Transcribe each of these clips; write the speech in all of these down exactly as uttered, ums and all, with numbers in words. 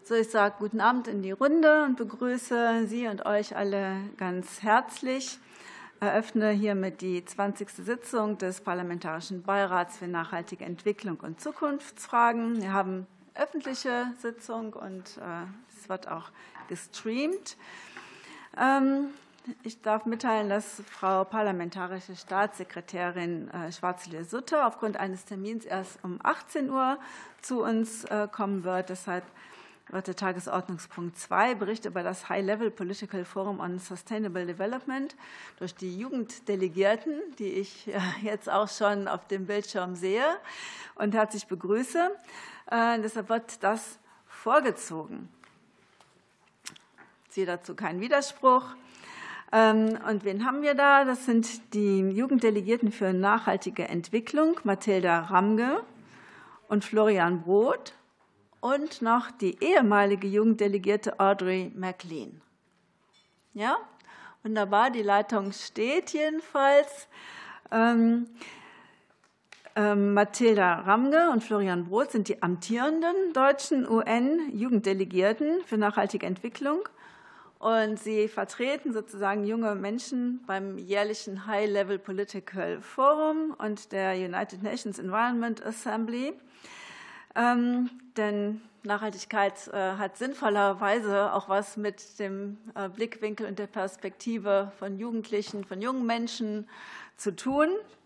So, ich sage guten Abend in die Runde und begrüße Sie und euch alle ganz herzlich. Eröffne hiermit die zwanzigste Sitzung des Parlamentarischen Beirats für nachhaltige Entwicklung und Zukunftsfragen. Wir haben öffentliche Sitzung und äh, es wird auch gestreamt. Ähm, Ich darf mitteilen, dass Frau Parlamentarische Staatssekretärin Schwarzle-Sutter aufgrund eines Termins erst um achtzehn Uhr zu uns kommen wird. Deshalb wird der Tagesordnungspunkt zwei, Bericht über das High-Level Political Forum on Sustainable Development, durch die Jugenddelegierten, die ich jetzt auch schon auf dem Bildschirm sehe und herzlich begrüße. Deshalb wird das vorgezogen. Ich sehe dazu keinen Widerspruch. Und wen haben wir da? Das sind die Jugenddelegierten für nachhaltige Entwicklung, Mathilda Ramge und Florian Brod, und noch die ehemalige Jugenddelegierte Audrey McLean. Ja, wunderbar, die Leitung steht jedenfalls. Ähm, ähm, Mathilda Ramge und Florian Brod sind die amtierenden deutschen U N-Jugenddelegierten für nachhaltige Entwicklung. Und sie vertreten sozusagen junge Menschen beim jährlichen High-Level Political Forum und der United Nations Environment Assembly. Ähm, denn Nachhaltigkeit äh, hat sinnvollerweise auch was mit dem äh, Blickwinkel und der Perspektive von Jugendlichen, von jungen Menschen zu tun,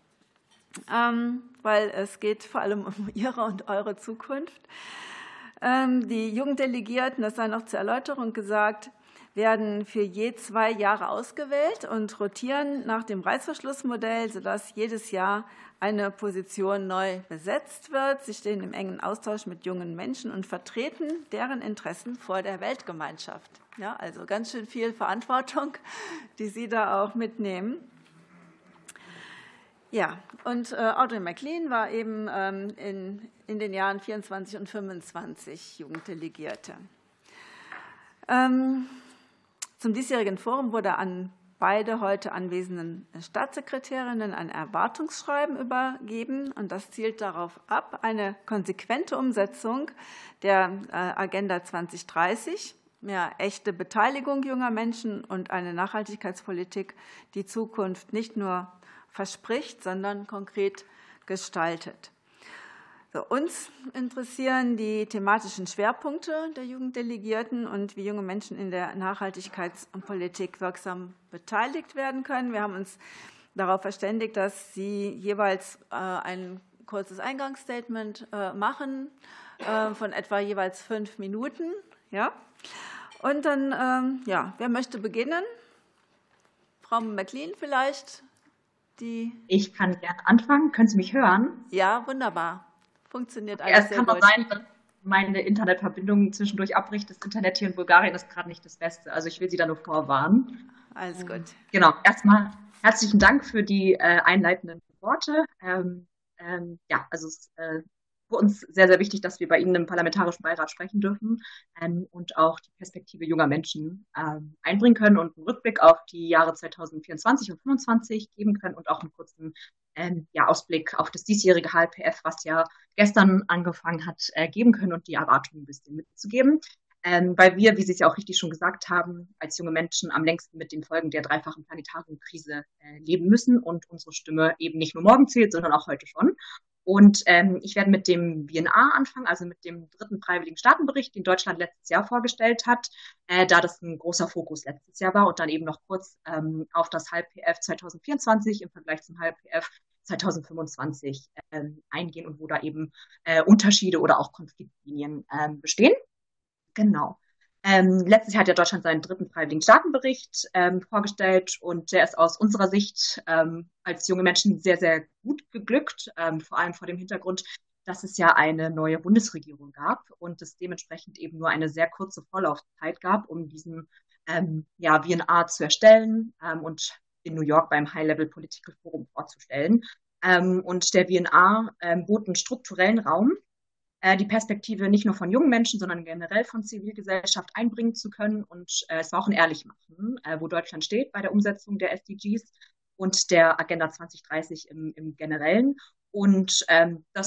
ähm, weil es geht vor allem um ihre und eure Zukunft. Ähm, die Jugenddelegierten, das sei noch zur Erläuterung gesagt, werden für je zwei Jahre ausgewählt und rotieren nach dem Reißverschlussmodell, sodass jedes Jahr eine Position neu besetzt wird. Sie stehen im engen Austausch mit jungen Menschen und vertreten deren Interessen vor der Weltgemeinschaft. Ja, also ganz schön viel Verantwortung, die Sie da auch mitnehmen. Ja, und äh, Audrey McLean war eben ähm, in, in den Jahren vierundzwanzig und fünfundzwanzig Jugenddelegierte. Ähm, Zum diesjährigen Forum wurde an beide heute anwesenden Staatssekretärinnen ein Erwartungsschreiben übergeben. Und das zielt darauf ab, eine konsequente Umsetzung der Agenda zwanzig dreißig, mehr echte Beteiligung junger Menschen und eine Nachhaltigkeitspolitik, die Zukunft nicht nur verspricht, sondern konkret gestaltet. Uns interessieren die thematischen Schwerpunkte der Jugenddelegierten und wie junge Menschen in der Nachhaltigkeitspolitik wirksam beteiligt werden können. Wir haben uns darauf verständigt, dass Sie jeweils ein kurzes Eingangsstatement machen von etwa jeweils fünf Minuten. Ja? Und dann, ja, wer möchte beginnen? Frau McLean vielleicht? Die ich kann gerne anfangen. Können Sie mich hören? Ja, wunderbar. Funktioniert alles ja, es sehr kann gut. auch sein, dass meine Internetverbindung zwischendurch abbricht. Das Internet hier in Bulgarien ist gerade nicht das Beste. Also ich will Sie da nur vorwarnen. Alles gut. Genau. Erstmal herzlichen Dank für die äh, einleitenden Worte. Ähm, ähm, ja, also es ist äh, für uns sehr, sehr wichtig, dass wir bei Ihnen im Parlamentarischen Beirat sprechen dürfen ähm, und auch die Perspektive junger Menschen ähm, einbringen können und einen Rückblick auf die Jahre zweitausendvierundzwanzig und zweitausendfünfundzwanzig geben können und auch einen kurzen ähm, ja, Ausblick auf das diesjährige H L P F, was ja gestern angefangen hat, äh, geben können und die Erwartungen ein bisschen mitzugeben. Ähm, weil wir, wie Sie es ja auch richtig schon gesagt haben, als junge Menschen am längsten mit den Folgen der dreifachen planetaren Krise äh, leben müssen und unsere Stimme eben nicht nur morgen zählt, sondern auch heute schon. Und ähm, ich werde mit dem V N A anfangen, also mit dem dritten freiwilligen Staatenbericht, den Deutschland letztes Jahr vorgestellt hat, äh, da das ein großer Fokus letztes Jahr war und dann eben noch kurz ähm, auf das H L P F zweitausendvierundzwanzig im Vergleich zum H L P F zweitausendfünfundzwanzig ähm, eingehen und wo da eben äh, Unterschiede oder auch Konfliktlinien ähm, bestehen. Genau. Ähm, letztes Jahr hat ja Deutschland seinen dritten freiwilligen Staatenbericht ähm, vorgestellt und der ist aus unserer Sicht ähm, als junge Menschen sehr, sehr gut geglückt, ähm, vor allem vor dem Hintergrund, dass es ja eine neue Bundesregierung gab und es dementsprechend eben nur eine sehr kurze Vorlaufzeit gab, um diesen ähm, ja, V N A zu erstellen ähm, und in New York beim High-Level Political Forum vorzustellen. Ähm, und der V N A ähm, bot einen strukturellen Raum, die Perspektive nicht nur von jungen Menschen, sondern generell von Zivilgesellschaft einbringen zu können. Und äh, es war auch ein Ehrlichmachen, äh, wo Deutschland steht bei der Umsetzung der S D Gs und der Agenda zwanzig dreißig im, im Generellen. Und ähm, das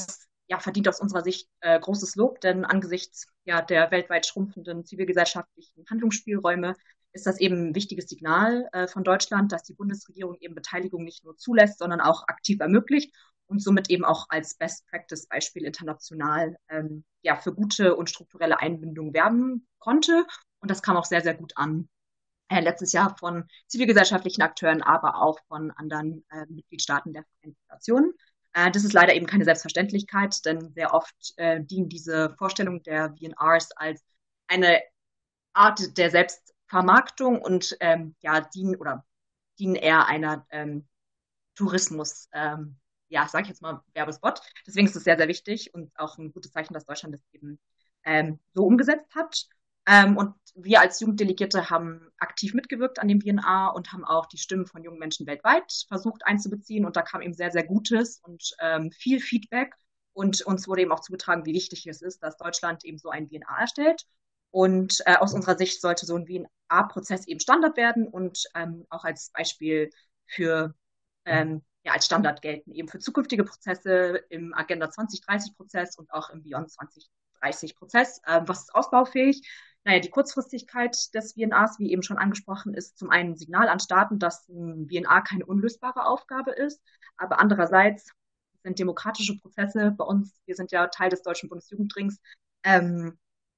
ja, verdient aus unserer Sicht äh, großes Lob, denn angesichts ja, der weltweit schrumpfenden zivilgesellschaftlichen Handlungsspielräume ist das eben ein wichtiges Signal äh, von Deutschland, dass die Bundesregierung eben Beteiligung nicht nur zulässt, sondern auch aktiv ermöglicht und somit eben auch als Best-Practice-Beispiel international ähm, ja, für gute und strukturelle Einbindung werben konnte. Und das kam auch sehr, sehr gut an. Äh, letztes Jahr von zivilgesellschaftlichen Akteuren, aber auch von anderen äh, Mitgliedstaaten der Vereinten Nationen. Äh, das ist leider eben keine Selbstverständlichkeit, denn sehr oft äh, dienen diese Vorstellungen der V N Rs als eine Art der Selbstvermarktung und ähm, ja, dienen oder dienen eher einer ähm, Tourismus, ähm, ja, sag ich jetzt mal, Werbespot. Deswegen ist es sehr, sehr wichtig und auch ein gutes Zeichen, dass Deutschland das eben ähm, so umgesetzt hat. Ähm, und wir als Jugenddelegierte haben aktiv mitgewirkt an dem V N R und haben auch die Stimmen von jungen Menschen weltweit versucht einzubeziehen. Und da kam eben sehr, sehr Gutes und ähm, viel Feedback. Und uns wurde eben auch zugetragen, wie wichtig es ist, dass Deutschland eben so ein V N R erstellt. Und äh, aus unserer Sicht sollte so ein V N R-Prozess eben Standard werden und ähm, auch als Beispiel für ähm, ja, als Standard gelten, eben für zukünftige Prozesse im Agenda zwanzig dreißig Prozess und auch im Beyond zwanzig dreißig Prozess. Ähm, was ist ausbaufähig? Naja, die Kurzfristigkeit des V N Rs, wie eben schon angesprochen, ist zum einen ein Signal an Staaten, dass ein V N R keine unlösbare Aufgabe ist, aber andererseits sind demokratische Prozesse bei uns, wir sind ja Teil des Deutschen Bundesjugendrings, ähm,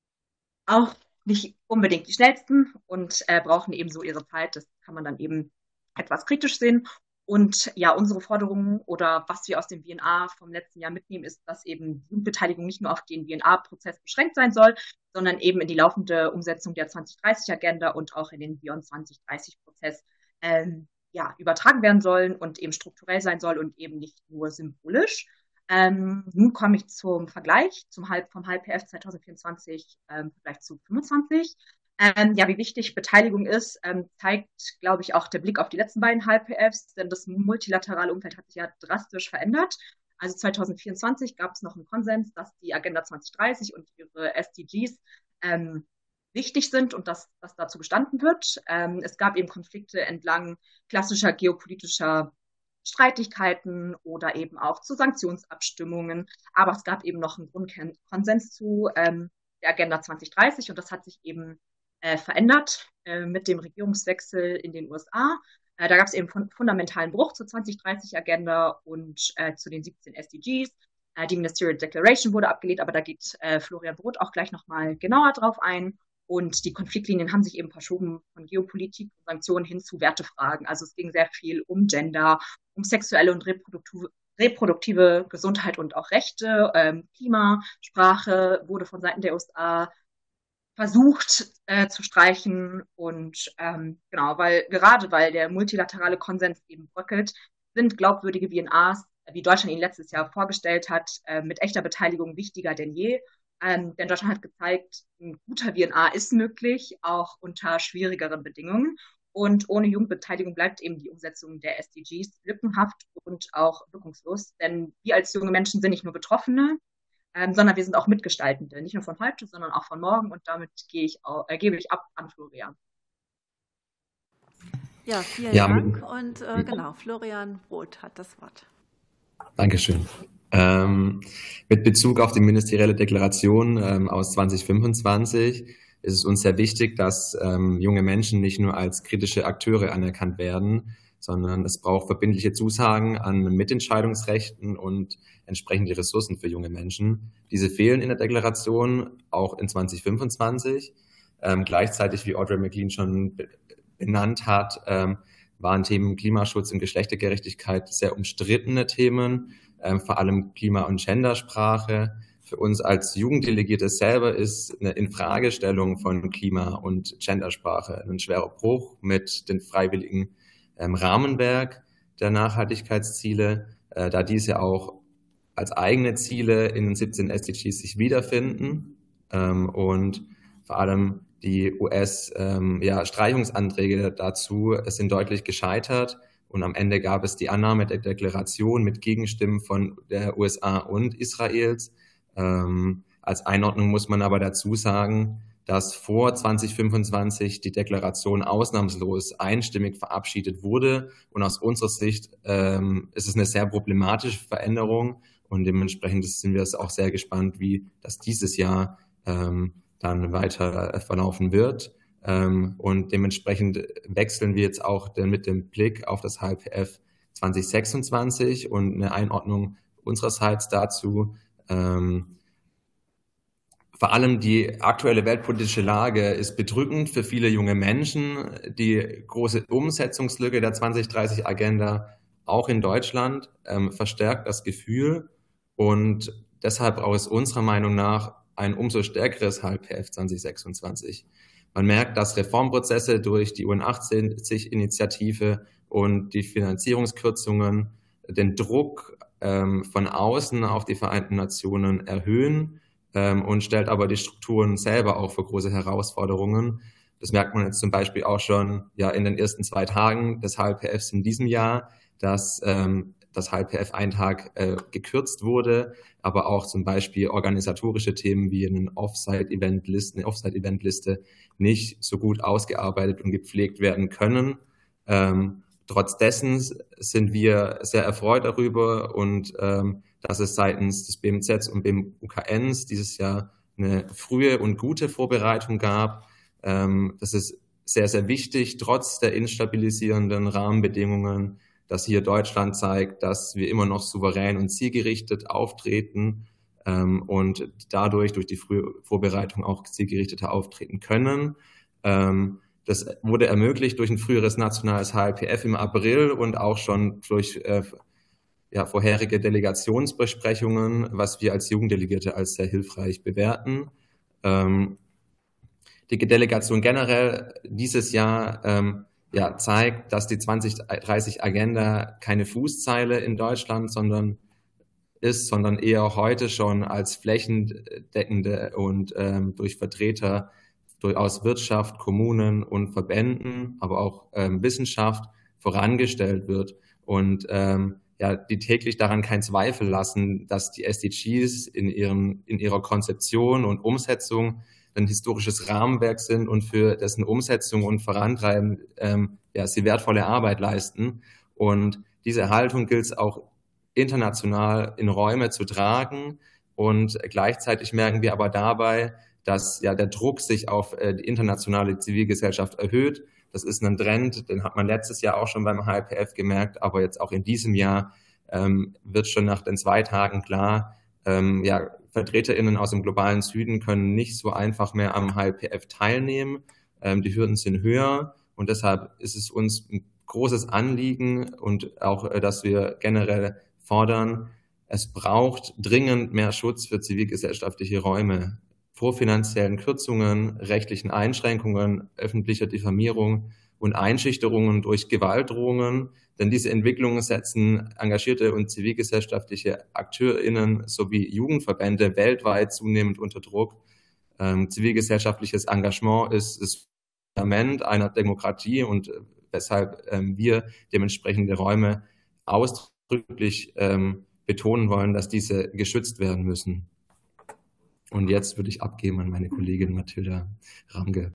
auch nicht unbedingt die schnellsten und äh, brauchen eben so ihre Zeit. Das kann man dann eben etwas kritisch sehen. Und ja, unsere Forderungen oder was wir aus dem V N R vom letzten Jahr mitnehmen, ist, dass eben Jugendbeteiligung nicht nur auf den V N R-Prozess beschränkt sein soll, sondern eben in die laufende Umsetzung der zwanzig dreißig Agenda und auch in den Beyond zwanzig dreißig Prozess ähm, ja, übertragen werden sollen und eben strukturell sein soll und eben nicht nur symbolisch. Ähm, nun komme ich zum Vergleich zum Halb, vom H L P F zwanzig vierundzwanzig ähm, im Vergleich zu fünfundzwanzig. Ähm, ja, wie wichtig Beteiligung ist, ähm, zeigt, glaube ich, auch der Blick auf die letzten beiden H L P Fs, denn das multilaterale Umfeld hat sich ja drastisch verändert. Also zwanzig vierundzwanzig gab es noch einen Konsens, dass die Agenda zwanzig dreißig und ihre S D Gs ähm, wichtig sind und dass das dazu gestanden wird. Ähm, es gab eben Konflikte entlang klassischer geopolitischer Streitigkeiten oder eben auch zu Sanktionsabstimmungen. Aber es gab eben noch einen Grundkonsens zu ähm, der Agenda zwanzig dreißig und das hat sich eben äh, verändert äh, mit dem Regierungswechsel in den U S A. Äh, da gab es eben einen fundamentalen Bruch zur zwanzig dreißig Agenda und äh, zu den siebzehn S D Gs. Äh, die Ministerial Declaration wurde abgelehnt, aber da geht äh, Florian Brot auch gleich nochmal genauer drauf ein. Und die Konfliktlinien haben sich eben verschoben von Geopolitik und Sanktionen hin zu Wertefragen. Also es ging sehr viel um Gender, um sexuelle und reproduktive, reproduktive Gesundheit und auch Rechte. Ähm, Klima, Sprache wurde von Seiten der U S A versucht äh, zu streichen. Und ähm, genau, weil gerade weil der multilaterale Konsens eben bröckelt, sind glaubwürdige V N Rs, wie Deutschland ihn letztes Jahr vorgestellt hat, äh, mit echter Beteiligung wichtiger denn je. Ähm, denn Deutschland hat gezeigt, ein guter V N R ist möglich, auch unter schwierigeren Bedingungen. Und ohne Jugendbeteiligung bleibt eben die Umsetzung der S D Gs lückenhaft und auch wirkungslos. Denn wir als junge Menschen sind nicht nur Betroffene, ähm, sondern wir sind auch Mitgestaltende. Nicht nur von heute, sondern auch von morgen. Und damit gehe ich auch, äh, gebe ich ab an Florian. Ja, vielen ja, Dank. Und äh, genau, Florian Brot hat das Wort. Dankeschön. Ähm, mit Bezug auf die ministerielle Deklaration ähm, aus zwanzig fünfundzwanzig ist es uns sehr wichtig, dass ähm, junge Menschen nicht nur als kritische Akteure anerkannt werden, sondern es braucht verbindliche Zusagen an Mitentscheidungsrechten und entsprechende Ressourcen für junge Menschen. Diese fehlen in der Deklaration, auch in zwanzig fünfundzwanzig. Ähm, gleichzeitig, wie Audrey McLean schon be- benannt hat, ähm, waren Themen Klimaschutz und Geschlechtergerechtigkeit sehr umstrittene Themen, ähm, vor allem Klima- und Gendersprache. Für uns als Jugenddelegierte selber ist eine Infragestellung von Klima- und Gendersprache ein schwerer Bruch mit dem freiwilligen ähm, Rahmenwerk der Nachhaltigkeitsziele, äh, da diese auch als eigene Ziele in den siebzehn S D Gs sich wiederfinden ähm, und vor allem die U S-Streichungsanträge ähm, ja, dazu sind deutlich gescheitert und am Ende gab es die Annahme der Deklaration mit Gegenstimmen von der U S A und Israels. Ähm, als Einordnung muss man aber dazu sagen, dass vor zwanzig fünfundzwanzig die Deklaration ausnahmslos einstimmig verabschiedet wurde und aus unserer Sicht ähm, ist es eine sehr problematische Veränderung Und dementsprechend sind wir es auch sehr gespannt, wie das dieses Jahr ähm, dann weiter verlaufen wird. Ähm, und dementsprechend wechseln wir jetzt auch mit dem Blick auf das H L P F zwanzig sechsundzwanzig und eine Einordnung unsererseits dazu. Ähm, Vor allem die aktuelle weltpolitische Lage ist bedrückend für viele junge Menschen. Die große Umsetzungslücke der zwanzig dreißig Agenda, auch in Deutschland, ähm, verstärkt das Gefühl. Und deshalb braucht es unserer Meinung nach ein umso stärkeres H L P F zwanzig sechsundzwanzig. Man merkt, dass Reformprozesse durch die U N achtzig-Initiative und die Finanzierungskürzungen den Druck ähm, von außen auf die Vereinten Nationen erhöhen ähm, und stellt aber die Strukturen selber auch vor große Herausforderungen. Das merkt man jetzt zum Beispiel auch schon ja in den ersten zwei Tagen des H L P Fs in diesem Jahr, dass ähm, das H L P F ein Tag äh, gekürzt wurde, aber auch zum Beispiel organisatorische Themen wie eine Offsite-Event-Liste, eine Offsite-Event-Liste nicht so gut ausgearbeitet und gepflegt werden können. Ähm, trotz dessen sind wir sehr erfreut darüber und ähm, dass es seitens des B M Z und B M U K Ns dieses Jahr eine frühe und gute Vorbereitung gab. Ähm, das ist sehr, sehr wichtig, trotz der instabilisierenden Rahmenbedingungen, dass hier Deutschland zeigt, dass wir immer noch souverän und zielgerichtet auftreten ähm, und dadurch durch die frühe Vorbereitung auch zielgerichteter auftreten können. Ähm, das wurde ermöglicht durch ein früheres nationales H L P F im April und auch schon durch äh, ja, vorherige Delegationsbesprechungen, was wir als Jugenddelegierte als sehr hilfreich bewerten. Ähm, die Delegation generell dieses Jahr ähm, ja, zeigt, dass die zwanzig dreißig Agenda keine Fußzeile in Deutschland sondern ist, sondern eher heute schon als flächendeckende und ähm, durch Vertreter durch aus Wirtschaft, Kommunen und Verbänden, aber auch ähm, Wissenschaft vorangestellt wird und ähm, ja, die täglich daran keinen Zweifel lassen, dass die S D Gs in, ihren, in ihrer Konzeption und Umsetzung ein historisches Rahmenwerk sind und für dessen Umsetzung und Vorantreiben ähm, ja, sie wertvolle Arbeit leisten. Und diese Haltung gilt es auch international in Räume zu tragen. Und gleichzeitig merken wir aber dabei, dass ja der Druck sich auf äh, die internationale Zivilgesellschaft erhöht. Das ist ein Trend, den hat man letztes Jahr auch schon beim H L P F gemerkt, aber jetzt auch in diesem Jahr ähm, wird schon nach den zwei Tagen klar, ähm, ja, VertreterInnen aus dem globalen Süden können nicht so einfach mehr am H L P F teilnehmen. Ähm, die Hürden sind höher und deshalb ist es uns ein großes Anliegen und auch, äh, dass wir generell fordern, es braucht dringend mehr Schutz für zivilgesellschaftliche Räume vor finanziellen Kürzungen, rechtlichen Einschränkungen, öffentlicher Diffamierung und Einschüchterungen durch Gewaltdrohungen. Denn diese Entwicklungen setzen engagierte und zivilgesellschaftliche AkteurInnen sowie Jugendverbände weltweit zunehmend unter Druck. Ähm, zivilgesellschaftliches Engagement ist das Fundament einer Demokratie und weshalb ähm, wir dementsprechende Räume ausdrücklich ähm, betonen wollen, dass diese geschützt werden müssen. Und jetzt würde ich abgeben an meine Kollegin Mathilda Ramge.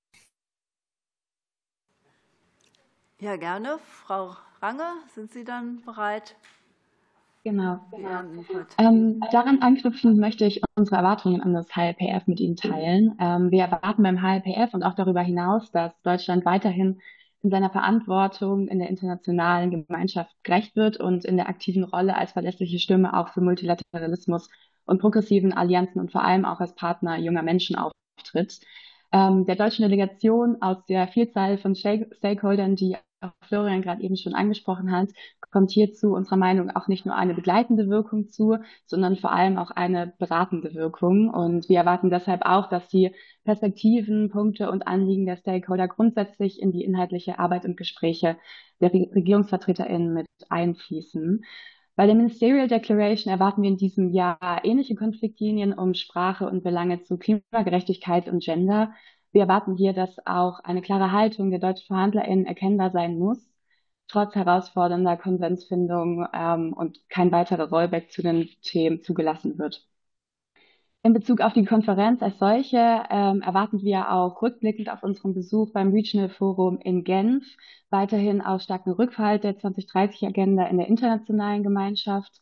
Ja, gerne. Frau Range, sind Sie dann bereit? Genau. Ähm, daran anknüpfen möchte ich unsere Erwartungen an das H L P F mit Ihnen teilen. Ähm, wir erwarten beim H L P F und auch darüber hinaus, dass Deutschland weiterhin in seiner Verantwortung in der internationalen Gemeinschaft gerecht wird und in der aktiven Rolle als verlässliche Stimme auch für Multilateralismus und progressiven Allianzen und vor allem auch als Partner junger Menschen auftritt. Ähm, der deutschen Delegation aus der Vielzahl von Stakeholdern, die auch Florian gerade eben schon angesprochen hat, kommt hierzu unserer Meinung auch nicht nur eine begleitende Wirkung zu, sondern vor allem auch eine beratende Wirkung. Und wir erwarten deshalb auch, dass die Perspektiven, Punkte und Anliegen der Stakeholder grundsätzlich in die inhaltliche Arbeit und Gespräche der RegierungsvertreterInnen mit einfließen. Bei der Ministerial Declaration erwarten wir in diesem Jahr ähnliche Konfliktlinien um Sprache und Belange zu Klimagerechtigkeit und Gender. Wir erwarten hier, dass auch eine klare Haltung der deutschen VerhandlerInnen erkennbar sein muss, trotz herausfordernder Konsensfindung ähm, und kein weiterer Rollback zu den Themen zugelassen wird. In Bezug auf die Konferenz als solche ähm, erwarten wir auch rückblickend auf unseren Besuch beim Regional Forum in Genf weiterhin auf starken Rückhalt der zwanzig dreißig Agenda in der internationalen Gemeinschaft.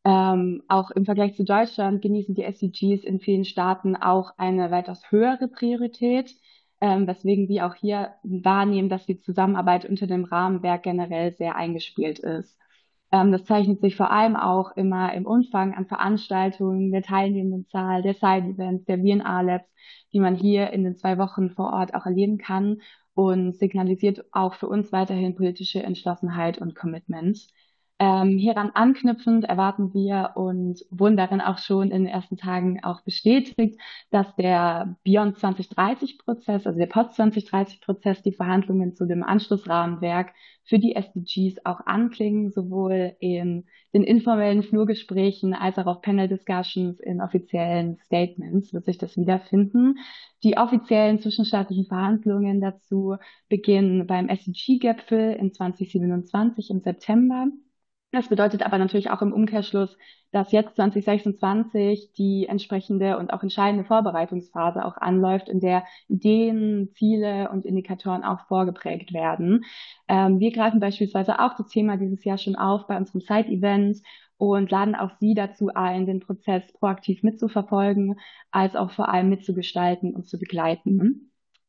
Ähm, auch im Vergleich zu Deutschland genießen die S D Gs in vielen Staaten auch eine weitaus höhere Priorität, ähm, weswegen wir auch hier wahrnehmen, dass die Zusammenarbeit unter dem Rahmenwerk generell sehr eingespielt ist. Ähm, das zeichnet sich vor allem auch immer im Umfang an Veranstaltungen, der teilnehmenden Zahl, der Side-Events, der V and R-Labs, die man hier in den zwei Wochen vor Ort auch erleben kann und signalisiert auch für uns weiterhin politische Entschlossenheit und Commitment. Ähm, hieran anknüpfend erwarten wir und wurden darin auch schon in den ersten Tagen auch bestätigt, dass der Beyond zwanzig dreißig Prozess, also der Post zwanzig dreißig Prozess, die Verhandlungen zu dem Anschlussrahmenwerk für die S D Gs auch anklingen, sowohl in den informellen Flurgesprächen als auch auf Panel-Discussions in offiziellen Statements wird sich das wiederfinden. Die offiziellen zwischenstaatlichen Verhandlungen dazu beginnen beim S D G-Gipfel in zwanzig siebenundzwanzig im September. Das bedeutet aber natürlich auch im Umkehrschluss, dass jetzt zwanzig sechsundzwanzig die entsprechende und auch entscheidende Vorbereitungsphase auch anläuft, in der Ideen, Ziele und Indikatoren auch vorgeprägt werden. Ähm, wir greifen beispielsweise auch das Thema dieses Jahr schon auf bei unserem Side-Event und laden auch Sie dazu ein, den Prozess proaktiv mitzuverfolgen, als auch vor allem mitzugestalten und zu begleiten.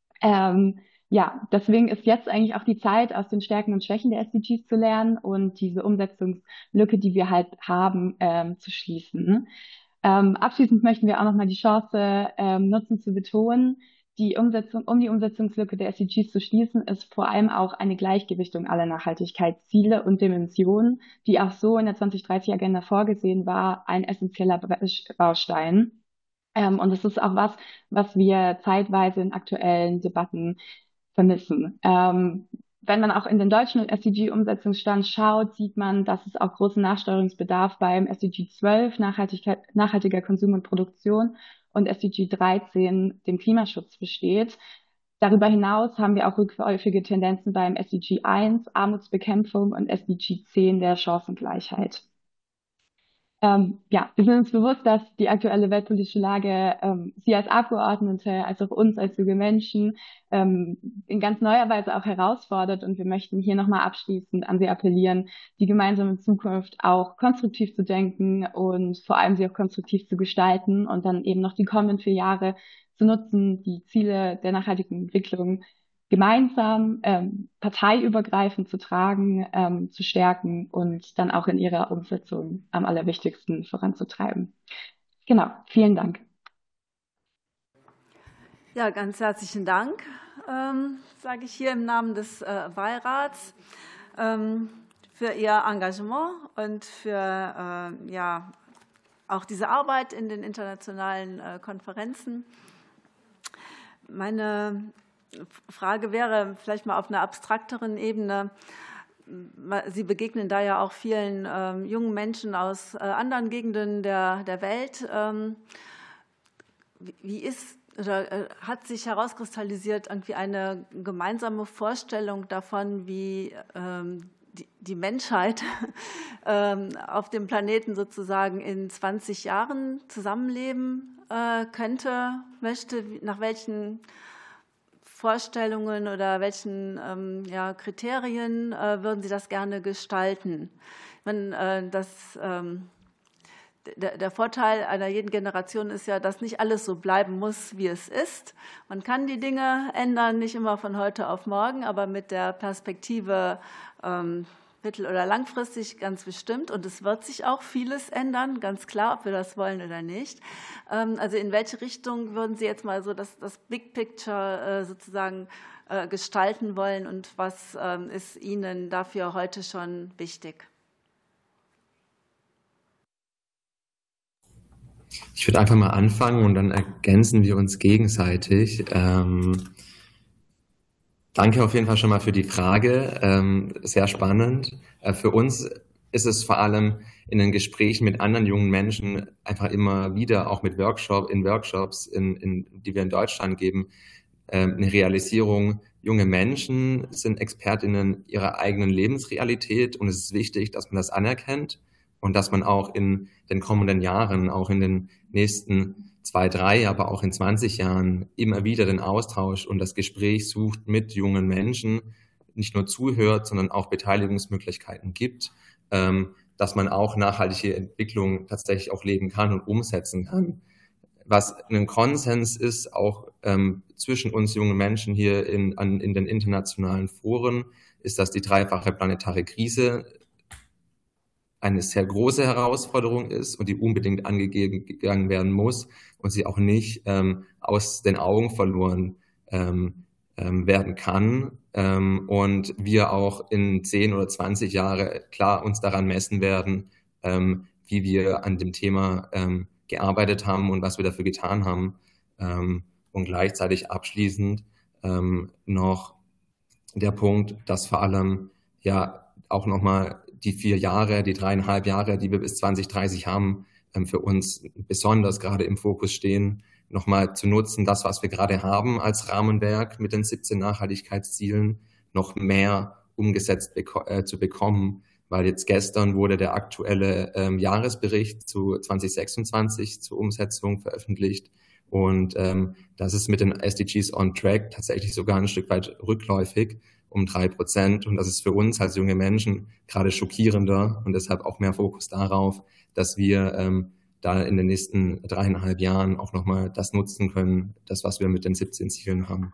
Ähm, ja, deswegen ist jetzt eigentlich auch die Zeit, aus den Stärken und Schwächen der S D Gs zu lernen und diese Umsetzungslücke, die wir halt haben, ähm, zu schließen. Ähm, abschließend möchten wir auch nochmal die Chance ähm, nutzen zu betonen, die Umsetzung, um die Umsetzungslücke der S D Gs zu schließen, ist vor allem auch eine Gleichgewichtung aller Nachhaltigkeitsziele und Dimensionen, die auch so in der zwanzig dreißig Agenda vorgesehen war, ein essentieller Baustein. Ähm, und es ist auch was, was wir zeitweise in aktuellen Debatten vermissen. Ähm, wenn man auch in den deutschen S D G-Umsetzungsstand schaut, sieht man, dass es auch großen Nachsteuerungsbedarf beim S D G zwölf, Nachhaltigkeit, nachhaltiger Konsum und Produktion, und S D G dreizehn, dem Klimaschutz, besteht. Darüber hinaus haben wir auch rückläufige Tendenzen beim S D G eins, Armutsbekämpfung, und S D G zehn, der Chancengleichheit. Ähm, ja, wir sind uns bewusst, dass die aktuelle weltpolitische Lage ähm, Sie als Abgeordnete, als auch uns als junge Menschen ähm, in ganz neuer Weise auch herausfordert. Und wir möchten hier nochmal abschließend an Sie appellieren, die gemeinsame Zukunft auch konstruktiv zu denken und vor allem sie auch konstruktiv zu gestalten und dann eben noch die kommenden vier Jahre zu nutzen, die Ziele der nachhaltigen Entwicklung gemeinsam, ähm, parteiübergreifend zu tragen, ähm, zu stärken und dann auch in ihrer Umsetzung am allerwichtigsten voranzutreiben. Genau, vielen Dank. Ja, ganz herzlichen Dank, ähm, sage ich hier im Namen des äh, Beirats, ähm, für Ihr Engagement und für äh, ja, auch diese Arbeit in den internationalen äh, Konferenzen. Meine Frage wäre vielleicht mal auf einer abstrakteren Ebene. Sie begegnen da ja auch vielen ähm, jungen Menschen aus äh, anderen Gegenden der, der Welt. Ähm, wie ist oder äh, hat sich herauskristallisiert irgendwie eine gemeinsame Vorstellung davon, wie ähm, die, die Menschheit ähm, auf dem Planeten sozusagen in zwanzig Jahren zusammenleben äh, könnte, möchte, nach welchen Vorstellungen oder welchen ähm, ja, Kriterien äh, würden Sie das gerne gestalten? Ich meine, äh, das, ähm, der, der Vorteil einer jeden Generation ist ja, dass nicht alles so bleiben muss, wie es ist. Man kann die Dinge ändern, nicht immer von heute auf morgen, aber mit der Perspektive ähm, mittel- oder langfristig ganz bestimmt. Und es wird sich auch vieles ändern, ganz klar, ob wir das wollen oder nicht. Also in welche Richtung würden Sie jetzt mal so das, das Big Picture sozusagen gestalten wollen und was ist Ihnen dafür heute schon wichtig? Ich würde einfach mal anfangen und dann ergänzen wir uns gegenseitig. Ähm Danke auf jeden Fall schon mal für die Frage, ähm, sehr spannend. Äh, für uns ist es vor allem in den Gesprächen mit anderen jungen Menschen einfach immer wieder, auch mit Workshop, in Workshops, in, in, die wir in Deutschland geben, äh, eine Realisierung, junge Menschen sind ExpertInnen ihrer eigenen Lebensrealität und es ist wichtig, dass man das anerkennt und dass man auch in den kommenden Jahren, auch in den nächsten zwei, drei, aber auch in zwanzig Jahren immer wieder den Austausch und das Gespräch sucht mit jungen Menschen, nicht nur zuhört, sondern auch Beteiligungsmöglichkeiten gibt, ähm, dass man auch nachhaltige Entwicklung tatsächlich auch leben kann und umsetzen kann. Was ein Konsens ist, auch ähm, zwischen uns jungen Menschen hier in, an, in den internationalen Foren, ist, dass die dreifache planetare Krise eine sehr große Herausforderung ist und die unbedingt angegangen werden muss und sie auch nicht ähm, aus den Augen verloren ähm, ähm, werden kann. Ähm, und wir auch in zehn oder zwanzig Jahre klar uns daran messen werden, ähm, wie wir an dem Thema ähm, gearbeitet haben und was wir dafür getan haben. Ähm, und gleichzeitig abschließend ähm, noch der Punkt, dass vor allem ja auch nochmal die vier Jahre, die dreieinhalb Jahre, die wir bis zwanzig dreißig haben, für uns besonders gerade im Fokus stehen, nochmal zu nutzen, das, was wir gerade haben als Rahmenwerk mit den siebzehn Nachhaltigkeitszielen, noch mehr umgesetzt beko- äh, zu bekommen, weil jetzt gestern wurde der aktuelle ähm, Jahresbericht zu zwanzig sechsundzwanzig zur Umsetzung veröffentlicht. Und ähm, das ist mit den S D Gs on track tatsächlich sogar ein Stück weit rückläufig um drei Prozent. Und das ist für uns als junge Menschen gerade schockierender und deshalb auch mehr Fokus darauf, dass wir ähm, da in den nächsten dreieinhalb Jahren auch nochmal das nutzen können, das, was wir mit den siebzehn Zielen haben.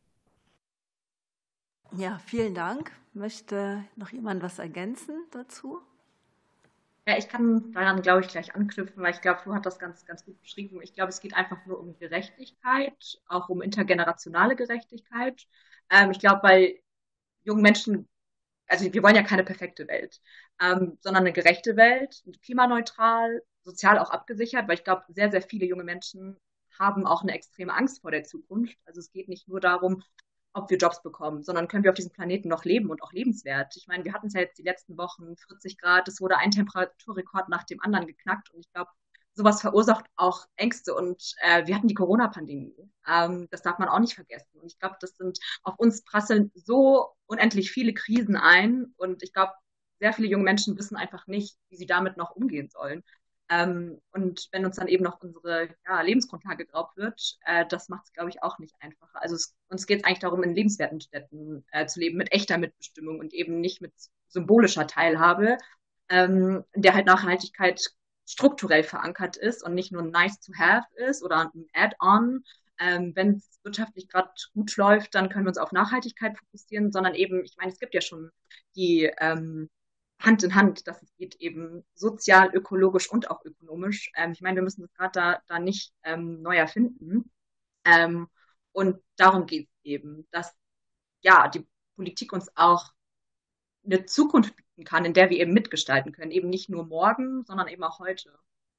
Ja, vielen Dank. Möchte noch jemand was ergänzen dazu? Ja, ich kann daran, glaube ich, gleich anknüpfen, weil ich glaube, Flo hat das ganz, ganz gut beschrieben. Ich glaube, es geht einfach nur um Gerechtigkeit, auch um intergenerationale Gerechtigkeit. Ähm, ich glaube, bei jungen Menschen, also wir wollen ja keine perfekte Welt, ähm, sondern eine gerechte Welt, klimaneutral, sozial auch abgesichert, weil ich glaube, sehr, sehr viele junge Menschen haben auch eine extreme Angst vor der Zukunft. Also es geht nicht nur darum, ob wir Jobs bekommen, sondern können wir auf diesem Planeten noch leben und auch lebenswert. Ich meine, wir hatten es ja jetzt die letzten Wochen vierzig Grad, es wurde ein Temperaturrekord nach dem anderen geknackt und ich glaube, sowas verursacht auch Ängste und äh, wir hatten die Corona-Pandemie. Ähm, das darf man auch nicht vergessen. Und ich glaube, das sind, auf uns prasseln so unendlich viele Krisen ein und ich glaube, sehr viele junge Menschen wissen einfach nicht, wie sie damit noch umgehen sollen. Ähm, und wenn uns dann eben noch unsere ja, Lebensgrundlage geraubt wird, äh, das macht es, glaube ich, auch nicht einfacher. Also es, uns geht es eigentlich darum, in lebenswerten Städten äh, zu leben, mit echter Mitbestimmung und eben nicht mit symbolischer Teilhabe, ähm, der halt Nachhaltigkeit strukturell verankert ist und nicht nur nice to have ist oder ein Add-on. Ähm, wenn es wirtschaftlich gerade gut läuft, dann können wir uns auf Nachhaltigkeit fokussieren, sondern eben, ich meine, es gibt ja schon die ähm, Hand in Hand, dass es geht eben sozial, ökologisch und auch ökonomisch. Ähm, ich meine, wir müssen das gerade da, da nicht ähm, neu erfinden. Ähm, und darum geht es eben, dass ja die Politik uns auch eine Zukunft bieten kann, in der wir eben mitgestalten können. Eben nicht nur morgen, sondern eben auch heute.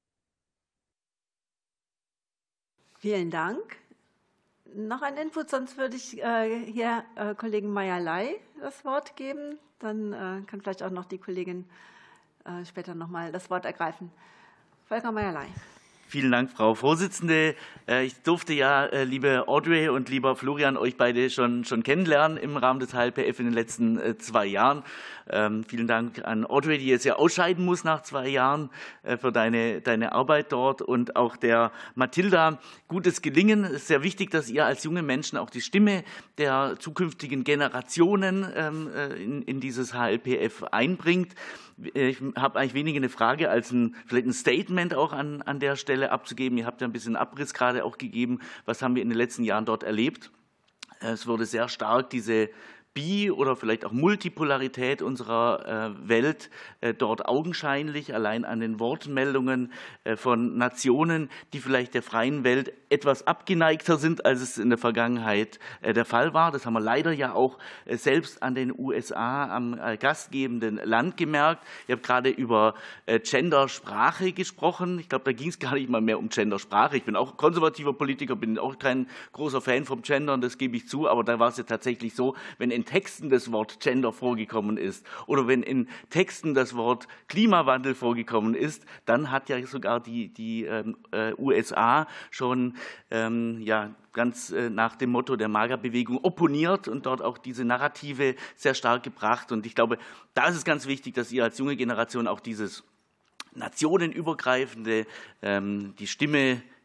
Vielen Dank. Noch ein Input, sonst würde ich äh, hier äh, Kollegen Meyer-Ley das Wort geben. Dann äh, kann vielleicht auch noch die Kollegin äh, später noch mal das Wort ergreifen. Volker Meyer-Ley. Vielen Dank, Frau Vorsitzende. Ich durfte ja, liebe Audrey und lieber Florian, euch beide schon, schon kennenlernen im Rahmen des H L P F in den letzten zwei Jahren. Ähm, vielen Dank an Audrey, die jetzt ja ausscheiden muss nach zwei Jahren, äh, für deine, deine Arbeit dort. Und auch der Mathilda, gutes Gelingen. Es ist sehr wichtig, dass ihr als junge Menschen auch die Stimme der zukünftigen Generationen ähm, in, in dieses H L P F einbringt. Ich habe eigentlich weniger eine Frage als ein, vielleicht ein Statement auch an, an der Stelle abzugeben. Ihr habt ja ein bisschen Abriss gerade auch gegeben. Was haben wir in den letzten Jahren dort erlebt? Es wurde sehr stark diese Bi- oder vielleicht auch Multipolarität unserer äh, Welt äh, dort augenscheinlich, allein an den Wortmeldungen äh, von Nationen, die vielleicht der freien Welt etwas abgeneigter sind, als es in der Vergangenheit äh, der Fall war. Das haben wir leider ja auch äh, selbst an den U S A, am äh, gastgebenden Land gemerkt. Ich habe gerade über äh, Gendersprache gesprochen. Ich glaube, da ging es gar nicht mal mehr um Gendersprache. Ich bin auch konservativer Politiker, bin auch kein großer Fan vom Gendern, das gebe ich zu, aber da war es ja tatsächlich so, wenn in Texten das Wort Gender vorgekommen ist oder wenn in Texten das Wort Klimawandel vorgekommen ist, dann hat ja sogar die, die äh, U S A schon ähm, ja, ganz äh, nach dem Motto der MAGA-Bewegung opponiert und dort auch diese Narrative sehr stark gebracht. Und ich glaube, da ist es ganz wichtig, dass ihr als junge Generation auch dieses nationenübergreifende, ähm, die Stimme,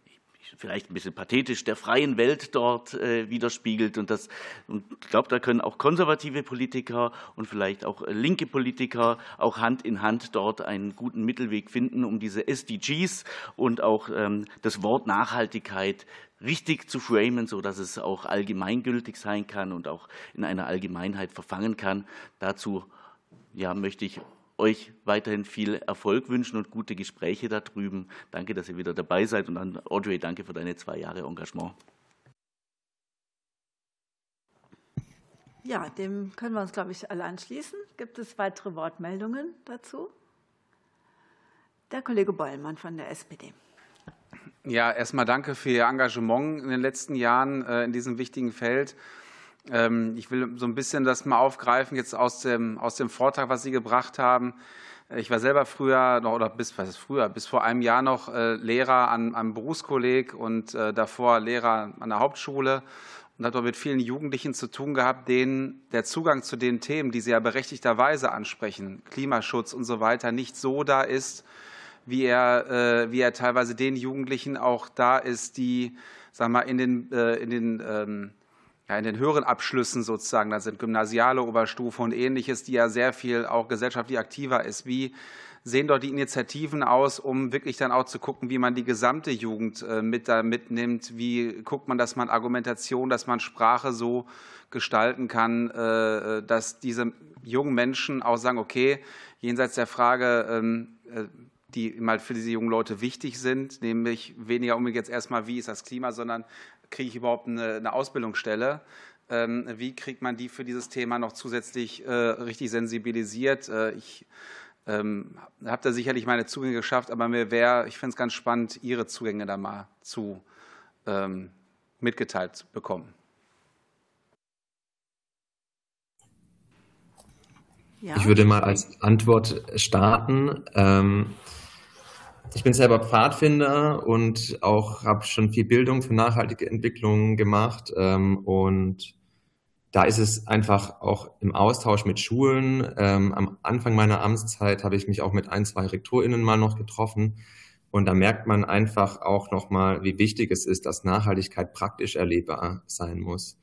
vielleicht ein bisschen pathetisch, der freien Welt dort äh, widerspiegelt. Und, das, und ich glaube, da können auch konservative Politiker und vielleicht auch linke Politiker auch Hand in Hand dort einen guten Mittelweg finden, um diese S D Gs und auch ähm, das Wort Nachhaltigkeit richtig zu framen, sodass es auch allgemeingültig sein kann und auch in einer Allgemeinheit verfangen kann. Dazu ja, möchte ich euch weiterhin viel Erfolg wünschen und gute Gespräche da drüben. Danke, dass ihr wieder dabei seid, und an Audrey, danke für deine zwei Jahre Engagement. Ja, dem können wir uns, glaube ich, alle anschließen. Gibt es weitere Wortmeldungen dazu? Der Kollege Bollmann von der S P D. Ja, erstmal danke für Ihr Engagement in den letzten Jahren in diesem wichtigen Feld. Ich will so ein bisschen das mal aufgreifen, jetzt aus dem, aus dem Vortrag, was Sie gebracht haben. Ich war selber früher noch, oder bis, was ist früher, bis vor einem Jahr noch Lehrer an einem Berufskolleg und davor Lehrer an der Hauptschule und habe mit vielen Jugendlichen zu tun gehabt, denen der Zugang zu den Themen, die Sie ja berechtigterweise ansprechen, Klimaschutz und so weiter, nicht so da ist, wie er, wie er teilweise den Jugendlichen auch da ist, die, sagen wir mal, in den, in den Ja, in den höheren Abschlüssen sozusagen, da sind gymnasiale Oberstufe und Ähnliches, die ja sehr viel auch gesellschaftlich aktiver ist. Wie sehen dort die Initiativen aus, um wirklich dann auch zu gucken, wie man die gesamte Jugend mit da mitnimmt? Wie guckt man, dass man Argumentation, dass man Sprache so gestalten kann, dass diese jungen Menschen auch sagen, okay, jenseits der Frage, die mal für diese jungen Leute wichtig sind, nämlich weniger unbedingt jetzt erstmal, wie ist das Klima, sondern kriege ich überhaupt eine, eine Ausbildungsstelle? Ähm, wie kriegt man die für dieses Thema noch zusätzlich äh, richtig sensibilisiert? Äh, ich ähm, habe da sicherlich meine Zugänge geschafft, aber mir wäre, ich finde es ganz spannend, Ihre Zugänge da mal zu ähm, mitgeteilt zu bekommen. Ja. Ich würde mal als Antwort starten. Ähm, Ich bin selber Pfadfinder und auch habe schon viel Bildung für nachhaltige Entwicklung gemacht. Und da ist es einfach auch im Austausch mit Schulen. Am Anfang meiner Amtszeit habe ich mich auch mit ein, zwei RektorInnen mal noch getroffen. Und da merkt man einfach auch nochmal, wie wichtig es ist, dass Nachhaltigkeit praktisch erlebbar sein muss.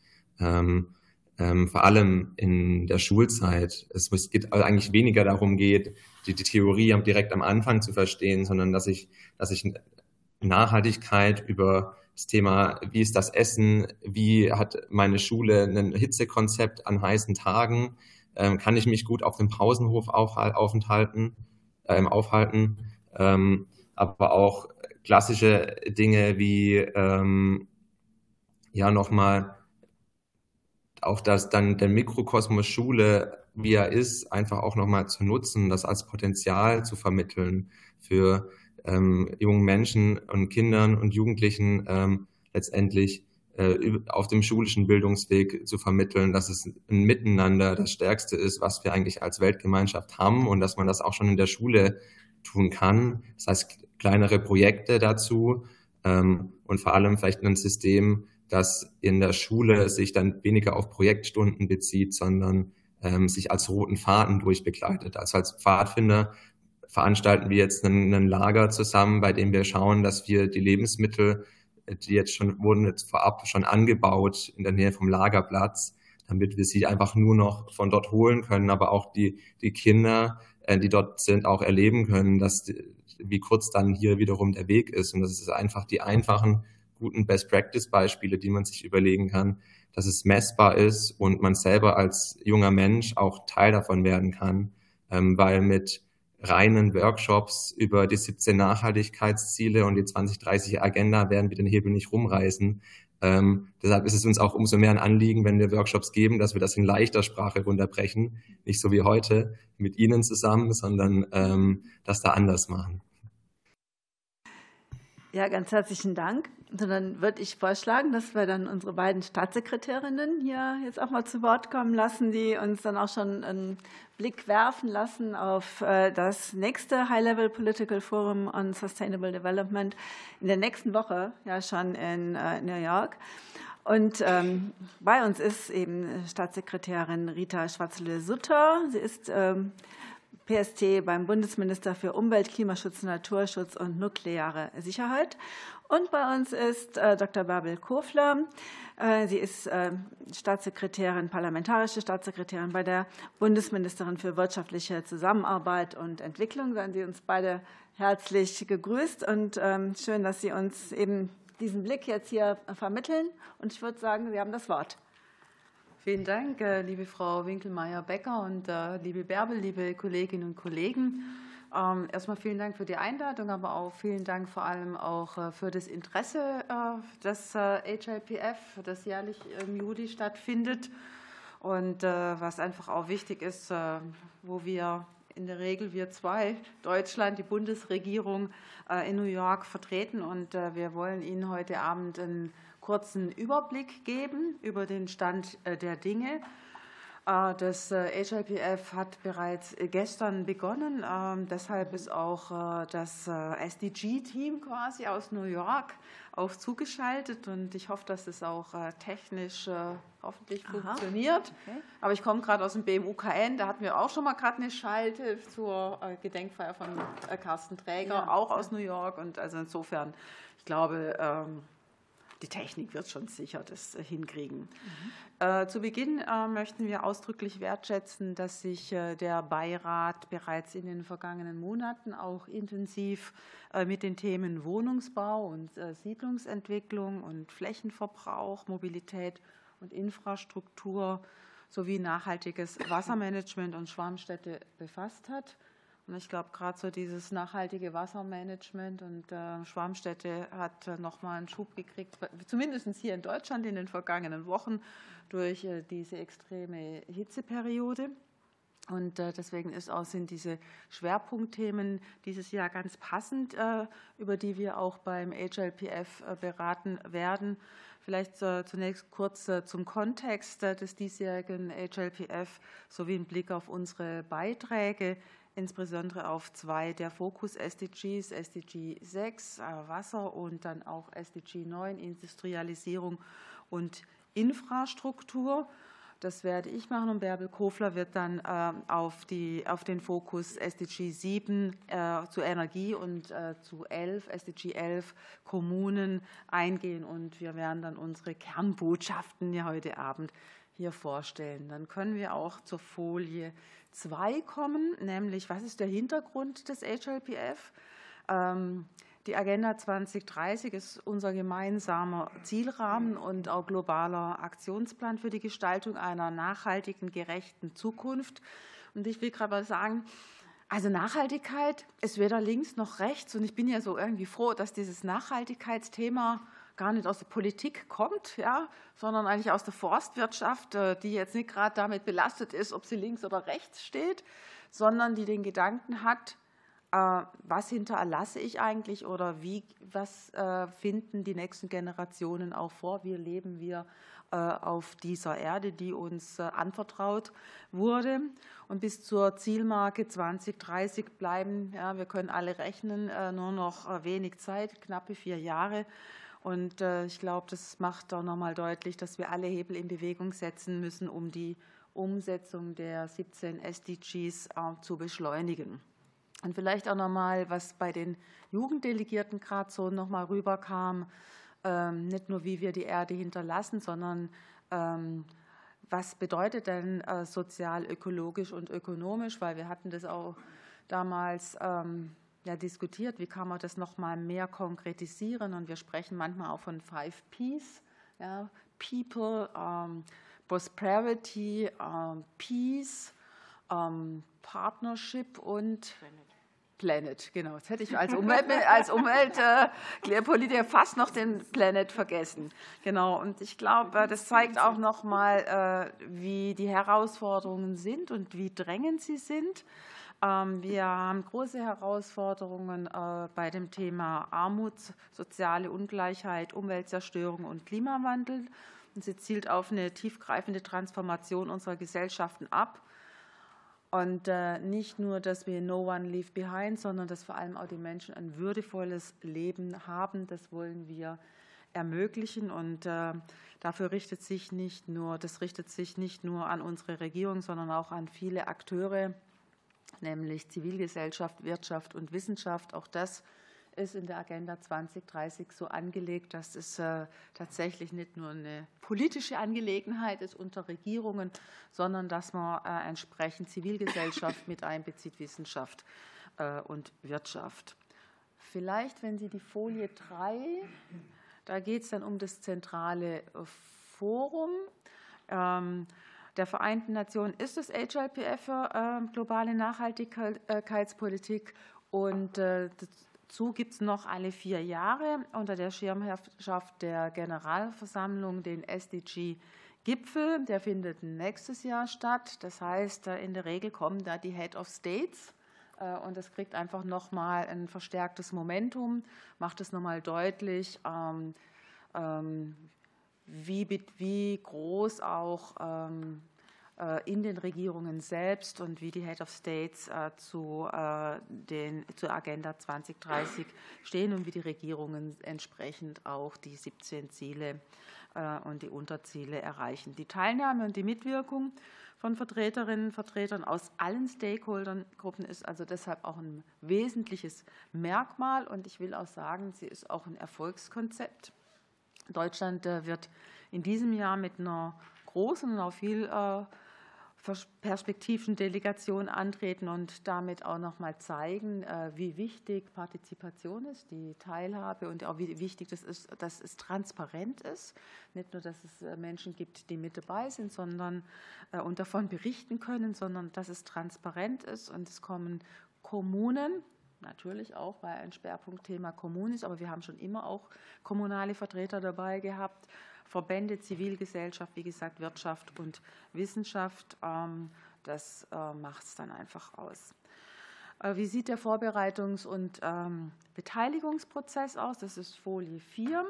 Ähm, vor allem in der Schulzeit. Es, es geht also eigentlich weniger darum geht, die, die Theorie direkt am Anfang zu verstehen, sondern dass ich, dass ich Nachhaltigkeit über das Thema, wie ist das Essen, wie hat meine Schule ein Hitzekonzept an heißen Tagen, ähm, kann ich mich gut auf dem Pausenhof aufhalten, ähm, aufhalten, ähm, aber auch klassische Dinge wie ähm, ja nochmal auch das dann der Mikrokosmos Schule, wie er ist, einfach auch nochmal zu nutzen, das als Potenzial zu vermitteln für ähm, jungen Menschen und Kindern und Jugendlichen ähm, letztendlich äh, auf dem schulischen Bildungsweg zu vermitteln, dass es ein Miteinander das Stärkste ist, was wir eigentlich als Weltgemeinschaft haben und dass man das auch schon in der Schule tun kann. Das heißt, kleinere Projekte dazu ähm, und vor allem vielleicht ein System, das in der Schule sich dann weniger auf Projektstunden bezieht, sondern ähm, sich als roten Faden durchbegleitet. Also als Pfadfinder veranstalten wir jetzt einen, einen Lager zusammen, bei dem wir schauen, dass wir die Lebensmittel, die jetzt schon wurden jetzt vorab schon angebaut in der Nähe vom Lagerplatz, damit wir sie einfach nur noch von dort holen können, aber auch die, die Kinder, äh, die dort sind, auch erleben können, dass die, wie kurz dann hier wiederum der Weg ist. Und das ist einfach die einfachen guten Best-Practice-Beispiele, die man sich überlegen kann, dass es messbar ist und man selber als junger Mensch auch Teil davon werden kann, ähm, weil mit reinen Workshops über die siebzehn Nachhaltigkeitsziele und die zwanzig dreißig Agenda werden wir den Hebel nicht rumreißen. Ähm, deshalb ist es uns auch umso mehr ein Anliegen, wenn wir Workshops geben, dass wir das in leichter Sprache runterbrechen, nicht so wie heute mit Ihnen zusammen, sondern ähm, das da anders machen. Ja, ganz herzlichen Dank. Und dann würde ich vorschlagen, dass wir dann unsere beiden Staatssekretärinnen hier jetzt auch mal zu Wort kommen lassen, die uns dann auch schon einen Blick werfen lassen auf das nächste High-Level Political Forum on Sustainable Development in der nächsten Woche, ja schon in New York. Und ähm, bei uns ist eben Staatssekretärin Rita Schwarzele-Sutter. Sie ist ähm, P S T beim Bundesminister für Umwelt, Klimaschutz, Naturschutz und nukleare Sicherheit. Und bei uns ist äh, Doktor Bärbel Kofler. Äh, sie ist äh, Staatssekretärin, parlamentarische Staatssekretärin bei der Bundesministerin für wirtschaftliche Zusammenarbeit und Entwicklung. Seien Sie uns beide herzlich gegrüßt und ähm, schön, dass Sie uns eben diesen Blick jetzt hier vermitteln. Und ich würde sagen, Sie haben das Wort. Vielen Dank, liebe Frau Winkelmeier-Becker und liebe Bärbel, liebe Kolleginnen und Kollegen. Erstmal vielen Dank für die Einladung, aber auch vielen Dank vor allem auch für das Interesse des H L P F, das jährlich im Juli stattfindet und was einfach auch wichtig ist, wo wir in der Regel wir zwei, Deutschland, die Bundesregierung in New York vertreten. Und wir wollen Ihnen heute Abend einen kurzen Überblick geben über den Stand der Dinge. Das H L P F hat bereits gestern begonnen. Deshalb ist auch das S D G-Team quasi aus New York auch zugeschaltet. Und ich hoffe, dass es auch technisch hoffentlich funktioniert. Okay. Aber ich komme gerade aus dem B M U K N. Da hatten wir auch schon mal gerade eine Schalte zur Gedenkfeier von Carsten Träger, ja, auch aus New York. Und also insofern, ich glaube, die Technik wird schon sicher das hinkriegen. Mhm. Äh, zu Beginn äh, möchten wir ausdrücklich wertschätzen, dass sich äh, der Beirat bereits in den vergangenen Monaten auch intensiv äh, mit den Themen Wohnungsbau und äh, Siedlungsentwicklung und Flächenverbrauch, Mobilität und Infrastruktur sowie nachhaltiges Wassermanagement und Schwarmstädte befasst hat. Und ich glaube, gerade so dieses nachhaltige Wassermanagement und äh, Schwarmstädte hat äh, nochmal einen Schub gekriegt, zumindest hier in Deutschland in den vergangenen Wochen durch äh, diese extreme Hitzeperiode. Und äh, deswegen ist auch, sind diese Schwerpunktthemen dieses Jahr ganz passend, äh, über die wir auch beim H L P F äh, beraten werden. Vielleicht äh, zunächst kurz äh, zum Kontext äh, des diesjährigen H L P F sowie ein Blick auf unsere Beiträge, insbesondere auf zwei der Fokus-S D Gs, S D G sechs, äh, Wasser und dann auch S D G neun, Industrialisierung und Infrastruktur. Das werde ich machen und Bärbel Kofler wird dann äh, auf, die, auf den Fokus S D G sieben äh, zu Energie und äh, zu elf, S D G elf Kommunen eingehen und wir werden dann unsere Kernbotschaften ja heute Abend hier vorstellen. Dann können wir auch zur Folie zwei kommen, nämlich was ist der Hintergrund des H L P F? Ähm, Die Agenda zwanzig dreißig ist unser gemeinsamer Zielrahmen und auch globaler Aktionsplan für die Gestaltung einer nachhaltigen, gerechten Zukunft. Und ich will gerade mal sagen, also Nachhaltigkeit ist weder links noch rechts. Und ich bin ja so irgendwie froh, dass dieses Nachhaltigkeitsthema gar nicht aus der Politik kommt, ja, sondern eigentlich aus der Forstwirtschaft, die jetzt nicht gerade damit belastet ist, ob sie links oder rechts steht, sondern die den Gedanken hat, was hinterlasse ich eigentlich oder wie, was finden die nächsten Generationen auch vor? Wie leben wir auf dieser Erde, die uns anvertraut wurde? Und bis zur Zielmarke zwanzig dreißig bleiben, ja, wir können alle rechnen, nur noch wenig Zeit, knappe vier Jahre. Und ich glaube, das macht auch nochmal deutlich, dass wir alle Hebel in Bewegung setzen müssen, um die Umsetzung der siebzehn S D Gs zu beschleunigen. Und vielleicht auch nochmal, was bei den Jugenddelegierten gerade so nochmal rüberkam, ähm, nicht nur, wie wir die Erde hinterlassen, sondern ähm, was bedeutet denn äh, sozial, ökologisch und ökonomisch, weil wir hatten das auch damals ähm, ja, diskutiert, wie kann man das nochmal mehr konkretisieren und wir sprechen manchmal auch von Five Ps, ja, People, ähm, Prosperity, ähm, Peace, ähm, Partnership und Planet, genau. Jetzt hätte ich als Umwelt, als Umweltpolitiker äh, fast noch den Planet vergessen. Genau. Und ich glaube, das zeigt auch noch mal, äh, wie die Herausforderungen sind und wie drängend sie sind. Ähm, wir haben große Herausforderungen äh, bei dem Thema Armut, soziale Ungleichheit, Umweltzerstörung und Klimawandel. Und sie zielt auf eine tiefgreifende Transformation unserer Gesellschaften ab. Und äh, nicht nur, dass wir No One Leave Behind, sondern dass vor allem auch die Menschen ein würdevolles Leben haben. Das wollen wir ermöglichen. Und äh, dafür richtet sich nicht nur, das richtet sich nicht nur an unsere Regierung, sondern auch an viele Akteure, nämlich Zivilgesellschaft, Wirtschaft und Wissenschaft. Auch das ist in der Agenda zwanzig dreißig so angelegt, dass es äh, tatsächlich nicht nur eine politische Angelegenheit ist unter Regierungen, sondern dass man äh, entsprechend Zivilgesellschaft mit einbezieht, Wissenschaft äh, und Wirtschaft. Vielleicht, wenn Sie die Folie drei, da geht es dann um das zentrale Forum ähm, der Vereinten Nationen, ist das H L P F für äh, globale Nachhaltigkeitspolitik, und äh, dazu gibt es noch alle vier Jahre unter der Schirmherrschaft der Generalversammlung den S D G-Gipfel. Der findet nächstes Jahr statt. Das heißt, in der Regel kommen da die Head of States, und das kriegt einfach nochmal ein verstärktes Momentum, macht es nochmal deutlich, ähm, ähm, wie, wie groß auch ähm, in den Regierungen selbst und wie die Head of States äh, zu, äh, den, zur Agenda zwanzig dreißig stehen und wie die Regierungen entsprechend auch die siebzehn Ziele äh, und die Unterziele erreichen. Die Teilnahme und die Mitwirkung von Vertreterinnen und Vertretern aus allen Stakeholdergruppen ist also deshalb auch ein wesentliches Merkmal, und ich will auch sagen, sie ist auch ein Erfolgskonzept. Deutschland äh, wird in diesem Jahr mit einer großen und auch viel äh, Perspektiven Delegation antreten und damit auch noch mal zeigen, wie wichtig Partizipation ist, die Teilhabe, und auch wie wichtig das ist, dass es transparent ist. Nicht nur, dass es Menschen gibt, die mit dabei sind, sondern und davon berichten können, sondern dass es transparent ist, und es kommen Kommunen, natürlich auch, weil ein Schwerpunktthema Kommunen ist, aber wir haben schon immer auch kommunale Vertreter dabei gehabt, Verbände, Zivilgesellschaft, wie gesagt, Wirtschaft und Wissenschaft. Das macht es dann einfach aus. Wie sieht der Vorbereitungs- und Beteiligungsprozess aus? Das ist Folie vier.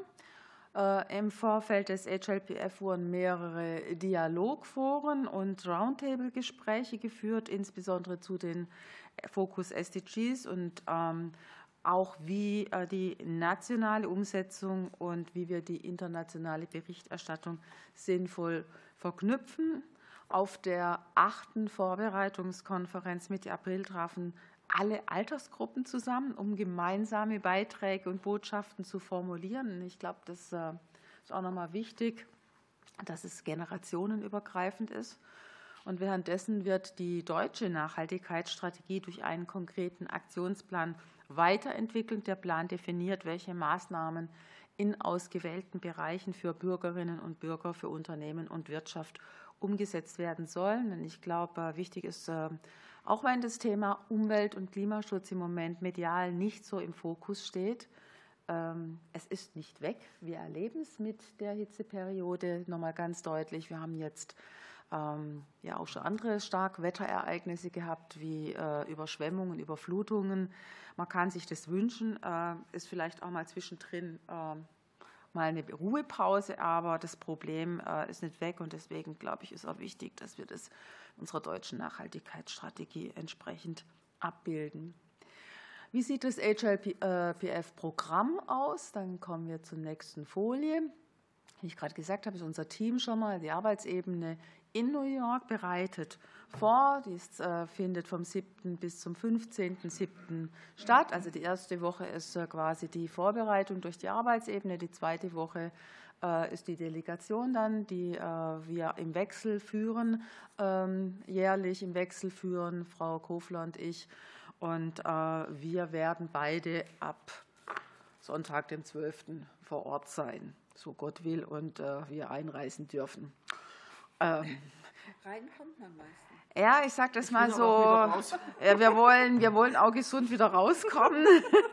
Im Vorfeld des H L P F wurden mehrere Dialogforen und Roundtable-Gespräche geführt, insbesondere zu den Fokus S D Gs und auch wie die nationale Umsetzung und wie wir die internationale Berichterstattung sinnvoll verknüpfen. Auf der achten Vorbereitungskonferenz Mitte April trafen alle Altersgruppen zusammen, um gemeinsame Beiträge und Botschaften zu formulieren. Ich glaube, das ist auch nochmal wichtig, dass es generationenübergreifend ist. Und währenddessen wird die deutsche Nachhaltigkeitsstrategie durch einen konkreten Aktionsplan weiterentwickelt. Der Plan definiert, welche Maßnahmen in ausgewählten Bereichen für Bürgerinnen und Bürger, für Unternehmen und Wirtschaft umgesetzt werden sollen. Und ich glaube, wichtig ist, auch wenn das Thema Umwelt- und Klimaschutz im Moment medial nicht so im Fokus steht, es ist nicht weg. Wir erleben es mit der Hitzeperiode nochmal ganz deutlich. Wir haben jetzt ja auch schon andere Starkwetterereignisse gehabt, wie äh, Überschwemmungen, Überflutungen. Man kann sich das wünschen, äh, ist vielleicht auch mal zwischendrin äh, mal eine Ruhepause, aber das Problem äh, ist nicht weg, und deswegen, glaube ich, ist auch wichtig, dass wir das in unserer deutschen Nachhaltigkeitsstrategie entsprechend abbilden. Wie sieht das H L P F-Programm aus? Dann kommen wir zur nächsten Folie. Wie ich gerade gesagt habe, ist unser Team schon mal die Arbeitsebene in New York bereitet vor. Dies äh, findet vom siebten bis zum fünfzehnten siebten statt. Also die erste Woche ist äh, quasi die Vorbereitung durch die Arbeitsebene. Die zweite Woche äh, ist die Delegation dann, die äh, wir im Wechsel führen, ähm, jährlich im Wechsel führen, Frau Kofler und ich. Und äh, wir werden beide ab Sonntag, dem zwölften vor Ort sein, so Gott will, und äh, wir einreisen dürfen. Ähm, Rein kommt man meistens. Ja, ich sage das ich mal so, ja, wir, wollen, wir wollen auch gesund wieder rauskommen.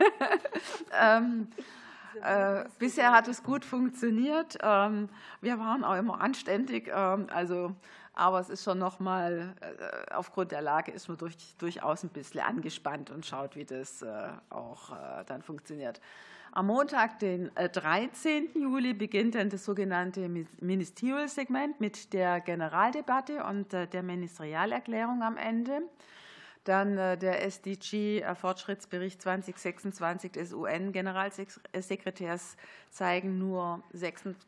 ähm, äh, bisher hat es gut funktioniert. Ähm, wir waren auch immer anständig, ähm, also, aber es ist schon noch mal, äh, aufgrund der Lage ist man durch, durchaus ein bisschen angespannt und schaut, wie das äh, auch äh, dann funktioniert. Am Montag, den dreizehnten Juli, beginnt dann das sogenannte Ministerial-Segment mit der Generaldebatte und der Ministerialerklärung am Ende. Dann der S D G-Fortschrittsbericht zwanzig sechsundzwanzig des U N-Generalsekretärs zeigen nur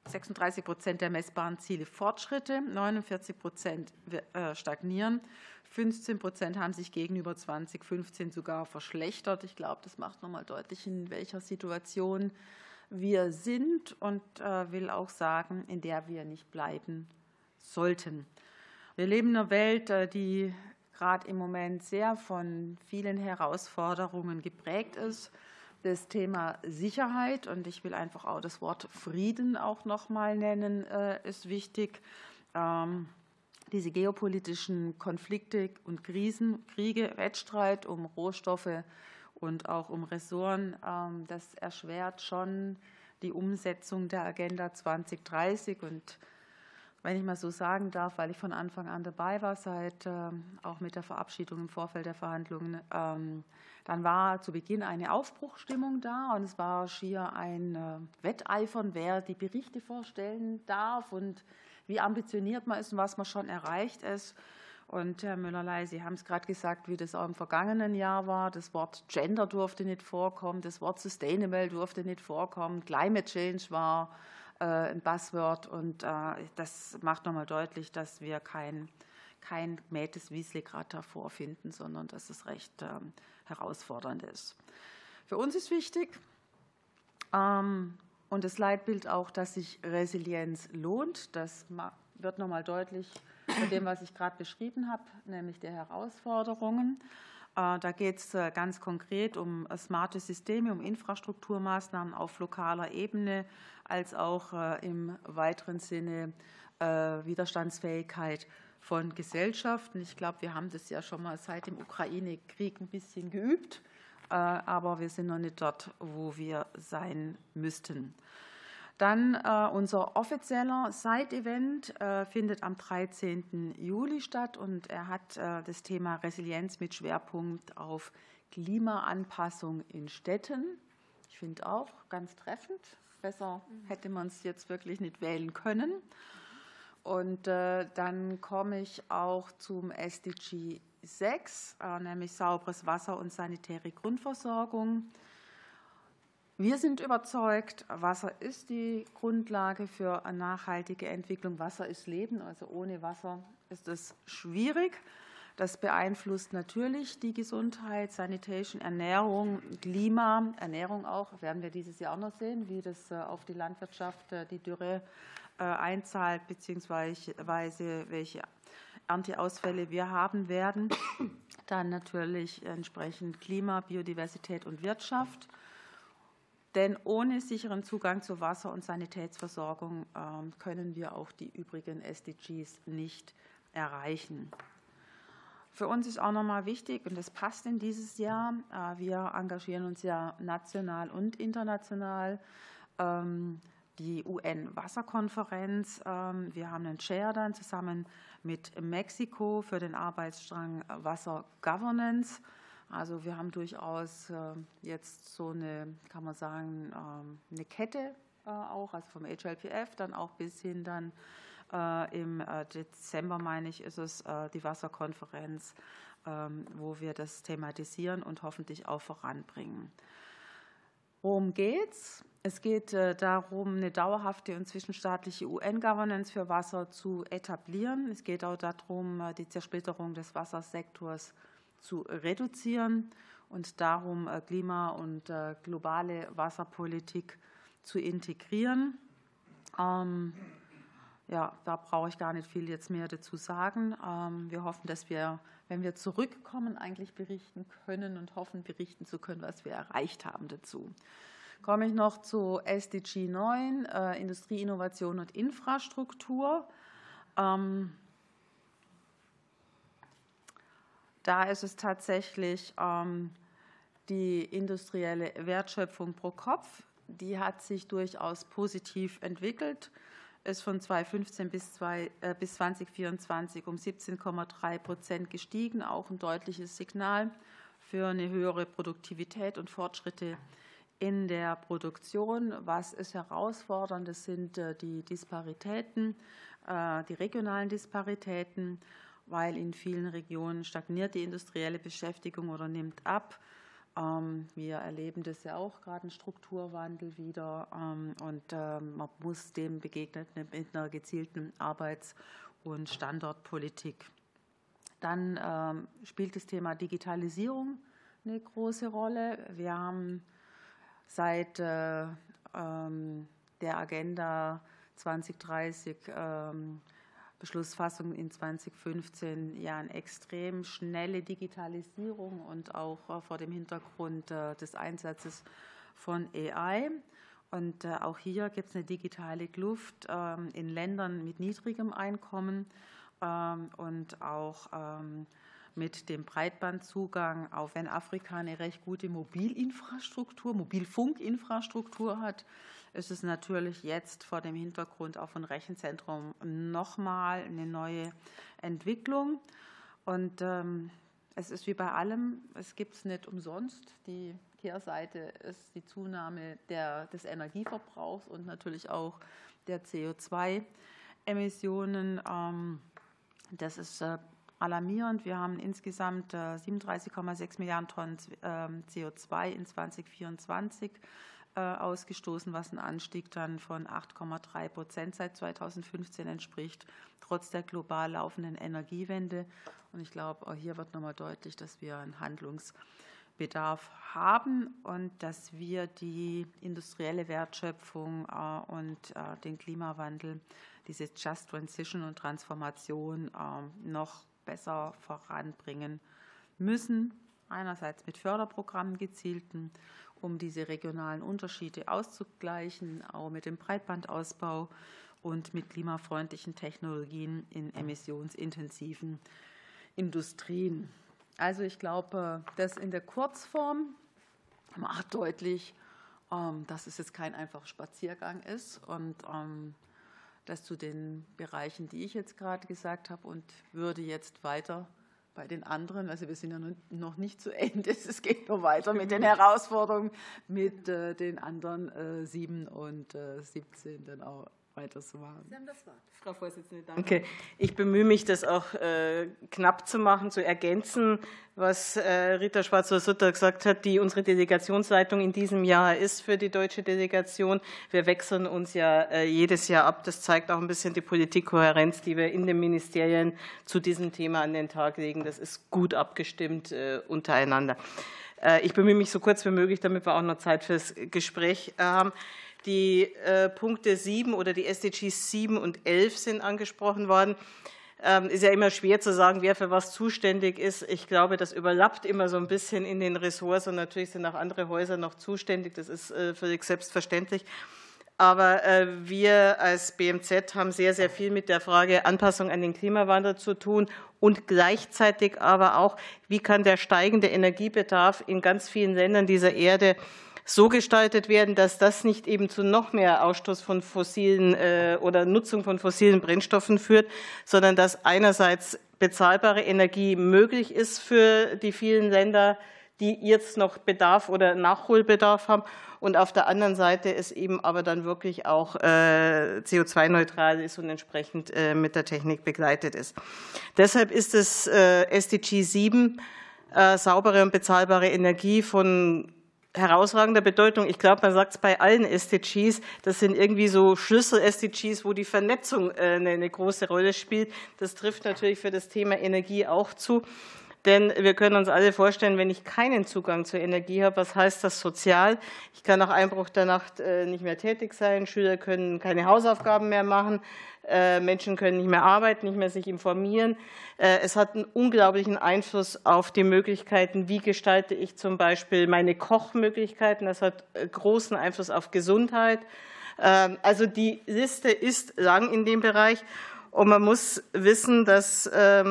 sechsunddreißig Prozent der messbaren Ziele Fortschritte, neunundvierzig Prozent stagnieren, fünfzehn Prozent haben sich gegenüber zweitausendfünfzehn sogar verschlechtert. Ich glaube, das macht nochmal deutlich, in welcher Situation wir sind und will auch sagen, in der wir nicht bleiben sollten. Wir leben in einer Welt, die gerade im Moment sehr von vielen Herausforderungen geprägt ist. Das Thema Sicherheit, und ich will einfach auch das Wort Frieden auch noch mal nennen, ist wichtig. Diese geopolitischen Konflikte und Krisen, Kriege, Wettstreit um Rohstoffe und auch um Ressourcen, das erschwert schon die Umsetzung der Agenda zwanzig dreißig. Und wenn ich mal so sagen darf, weil ich von Anfang an dabei war, seit auch mit der Verabschiedung im Vorfeld der Verhandlungen, dann war zu Beginn eine Aufbruchsstimmung da und es war schier ein Wetteifern, wer die Berichte vorstellen darf und wie ambitioniert man ist und was man schon erreicht ist. Und Herr Müller-Ley, Sie haben es gerade gesagt, wie das auch im vergangenen Jahr war. Das Wort Gender durfte nicht vorkommen, das Wort Sustainable durfte nicht vorkommen, Climate Change war ein Buzzword, und das macht nochmal deutlich, dass wir kein, kein mähtes Wiesli gerade davor finden, sondern dass es recht herausfordernd ist. Für uns ist wichtig, und das Leitbild auch, dass sich Resilienz lohnt. Das wird nochmal deutlich bei dem, was ich gerade beschrieben habe, nämlich der Herausforderungen. Da geht es ganz konkret um smarte Systeme, um Infrastrukturmaßnahmen auf lokaler Ebene, als auch im weiteren Sinne Widerstandsfähigkeit von Gesellschaften. Ich glaube, wir haben das ja schon mal seit dem Ukraine-Krieg ein bisschen geübt, aber wir sind noch nicht dort, wo wir sein müssten. Dann äh, unser offizieller Side-Event äh, findet am dreizehnten Juli statt und er hat äh, das Thema Resilienz mit Schwerpunkt auf Klimaanpassung in Städten. Ich finde auch ganz treffend. Besser hätte man es jetzt wirklich nicht wählen können. Und äh, dann komme ich auch zum S D G sechs, äh, nämlich sauberes Wasser und sanitäre Grundversorgung. Wir sind überzeugt, Wasser ist die Grundlage für eine nachhaltige Entwicklung. Wasser ist Leben, also ohne Wasser ist es schwierig. Das beeinflusst natürlich die Gesundheit, Sanitation, Ernährung, Klima, Ernährung auch. Werden wir dieses Jahr auch noch sehen, wie das auf die Landwirtschaft, die Dürre einzahlt, beziehungsweise welche Ernteausfälle wir haben werden. Dann natürlich entsprechend Klima, Biodiversität und Wirtschaft. Denn ohne sicheren Zugang zu Wasser- und Sanitätsversorgung können wir auch die übrigen S D Gs nicht erreichen. Für uns ist auch nochmal wichtig, und das passt in dieses Jahr, wir engagieren uns ja national und international, die U N-Wasserkonferenz. Wir haben einen Chair dann zusammen mit Mexiko für den Arbeitsstrang Wasser Governance. Also wir haben durchaus jetzt so eine, kann man sagen, eine Kette auch, also vom H L P F dann auch bis hin dann im Dezember, meine ich, ist es die Wasserkonferenz, wo wir das thematisieren und hoffentlich auch voranbringen. Worum geht's? Es geht darum, eine dauerhafte und zwischenstaatliche U N-Governance für Wasser zu etablieren. Es geht auch darum, die Zersplitterung des Wassersektors zu reduzieren und darum, Klima- und globale Wasserpolitik zu integrieren. Ähm, ja, da brauche ich gar nicht viel jetzt mehr dazu sagen. Ähm, wir hoffen, dass wir, wenn wir zurückkommen, eigentlich berichten können und hoffen, berichten zu können, was wir erreicht haben dazu. Komme ich noch zu S D G neun, äh, Industrie, Innovation und Infrastruktur. Ähm, Da ist es tatsächlich ähm, die industrielle Wertschöpfung pro Kopf. Die hat sich durchaus positiv entwickelt, ist von zweitausendfünfzehn bis, zwei, äh, bis zweitausendvierundzwanzig um siebzehn Komma drei Prozent gestiegen. Auch ein deutliches Signal für eine höhere Produktivität und Fortschritte in der Produktion. Was ist herausfordernd? Das sind äh, die Disparitäten, äh, die regionalen Disparitäten, weil in vielen Regionen stagniert die industrielle Beschäftigung oder nimmt ab. Wir erleben das ja auch gerade, einen Strukturwandel wieder, und man muss dem begegnen mit einer gezielten Arbeits- und Standortpolitik. Dann spielt das Thema Digitalisierung eine große Rolle. Wir haben seit der Agenda zwanzig dreißig Beschlussfassung in zwanzig fünfzehn ja eine extrem schnelle Digitalisierung und auch vor dem Hintergrund des Einsatzes von A I. Und auch hier gibt es eine digitale Kluft in Ländern mit niedrigem Einkommen und auch mit dem Breitbandzugang, auch wenn Afrika eine recht gute Mobilinfrastruktur, Mobilfunkinfrastruktur hat, ist es natürlich jetzt vor dem Hintergrund auch von Rechenzentrum nochmal eine neue Entwicklung. Und ähm, es ist wie bei allem, es gibt es nicht umsonst. Die Kehrseite ist die Zunahme der, des Energieverbrauchs und natürlich auch der C O zwei Emissionen. Ähm, das ist äh, alarmierend. Wir haben insgesamt äh, siebenunddreißig Komma sechs Milliarden Tonnen äh, C O zwei in zwanzig vierundzwanzig ausgestoßen, was ein Anstieg dann von acht Komma drei Prozent seit zweitausendfünfzehn entspricht, trotz der global laufenden Energiewende. Und ich glaube, auch hier wird nochmal deutlich, dass wir einen Handlungsbedarf haben und dass wir die industrielle Wertschöpfung und den Klimawandel, diese Just Transition und Transformation noch besser voranbringen müssen. Einerseits mit Förderprogrammen gezielten, um diese regionalen Unterschiede auszugleichen, auch mit dem Breitbandausbau und mit klimafreundlichen Technologien in emissionsintensiven Industrien. Also ich glaube, das in der Kurzform macht deutlich, dass es jetzt kein einfacher Spaziergang ist und das zu den Bereichen, die ich jetzt gerade gesagt habe, und würde jetzt weiter bei den anderen, also wir sind ja noch nicht zu Ende, es geht noch weiter mit den Herausforderungen, mit äh, den anderen äh, sieben und äh, siebzehn dann auch weiterzumachen. Sie haben das Wort. Frau Vorsitzende, danke. Ich bemühe mich, das auch äh, knapp zu machen, zu ergänzen, was äh, Rita Schwarzer-Sutter gesagt hat, die unsere Delegationsleitung in diesem Jahr ist für die deutsche Delegation. Wir wechseln uns ja äh, jedes Jahr ab. Das zeigt auch ein bisschen die Politikkohärenz, die wir in den Ministerien zu diesem Thema an den Tag legen. Das ist gut abgestimmt äh, untereinander. Äh, ich bemühe mich so kurz wie möglich, damit wir auch noch Zeit fürs Gespräch haben. Die äh, Punkte sieben oder die S D Gs sieben und elf sind angesprochen worden. Ähm, ist ja immer schwer zu sagen, wer für was zuständig ist. Ich glaube, das überlappt immer so ein bisschen in den Ressorts und natürlich sind auch andere Häuser noch zuständig. Das ist äh, völlig selbstverständlich. Aber äh, wir als B M Z haben sehr, sehr viel mit der Frage Anpassung an den Klimawandel zu tun und gleichzeitig aber auch, wie kann der steigende Energiebedarf in ganz vielen Ländern dieser Erde so gestaltet werden, dass das nicht eben zu noch mehr Ausstoß von fossilen äh, oder Nutzung von fossilen Brennstoffen führt, sondern dass einerseits bezahlbare Energie möglich ist für die vielen Länder, die jetzt noch Bedarf oder Nachholbedarf haben, und auf der anderen Seite es eben aber dann wirklich auch äh, C O zwei neutral ist und entsprechend äh, mit der Technik begleitet ist. Deshalb ist das äh, S D G sieben, äh, saubere und bezahlbare Energie, von herausragender Bedeutung. Ich glaube, man sagt es bei allen S D Gs, das sind irgendwie so Schlüssel-S D Gs, wo die Vernetzung eine, eine große Rolle spielt. Das trifft natürlich für das Thema Energie auch zu. Denn wir können uns alle vorstellen, wenn ich keinen Zugang zur Energie habe, was heißt das sozial? Ich kann nach Einbruch der Nacht nicht mehr tätig sein, Schüler können keine Hausaufgaben mehr machen, Menschen können nicht mehr arbeiten, nicht mehr sich informieren. Es hat einen unglaublichen Einfluss auf die Möglichkeiten, wie gestalte ich zum Beispiel meine Kochmöglichkeiten. Das hat großen Einfluss auf Gesundheit. Also die Liste ist lang in dem Bereich. Und man muss wissen, dass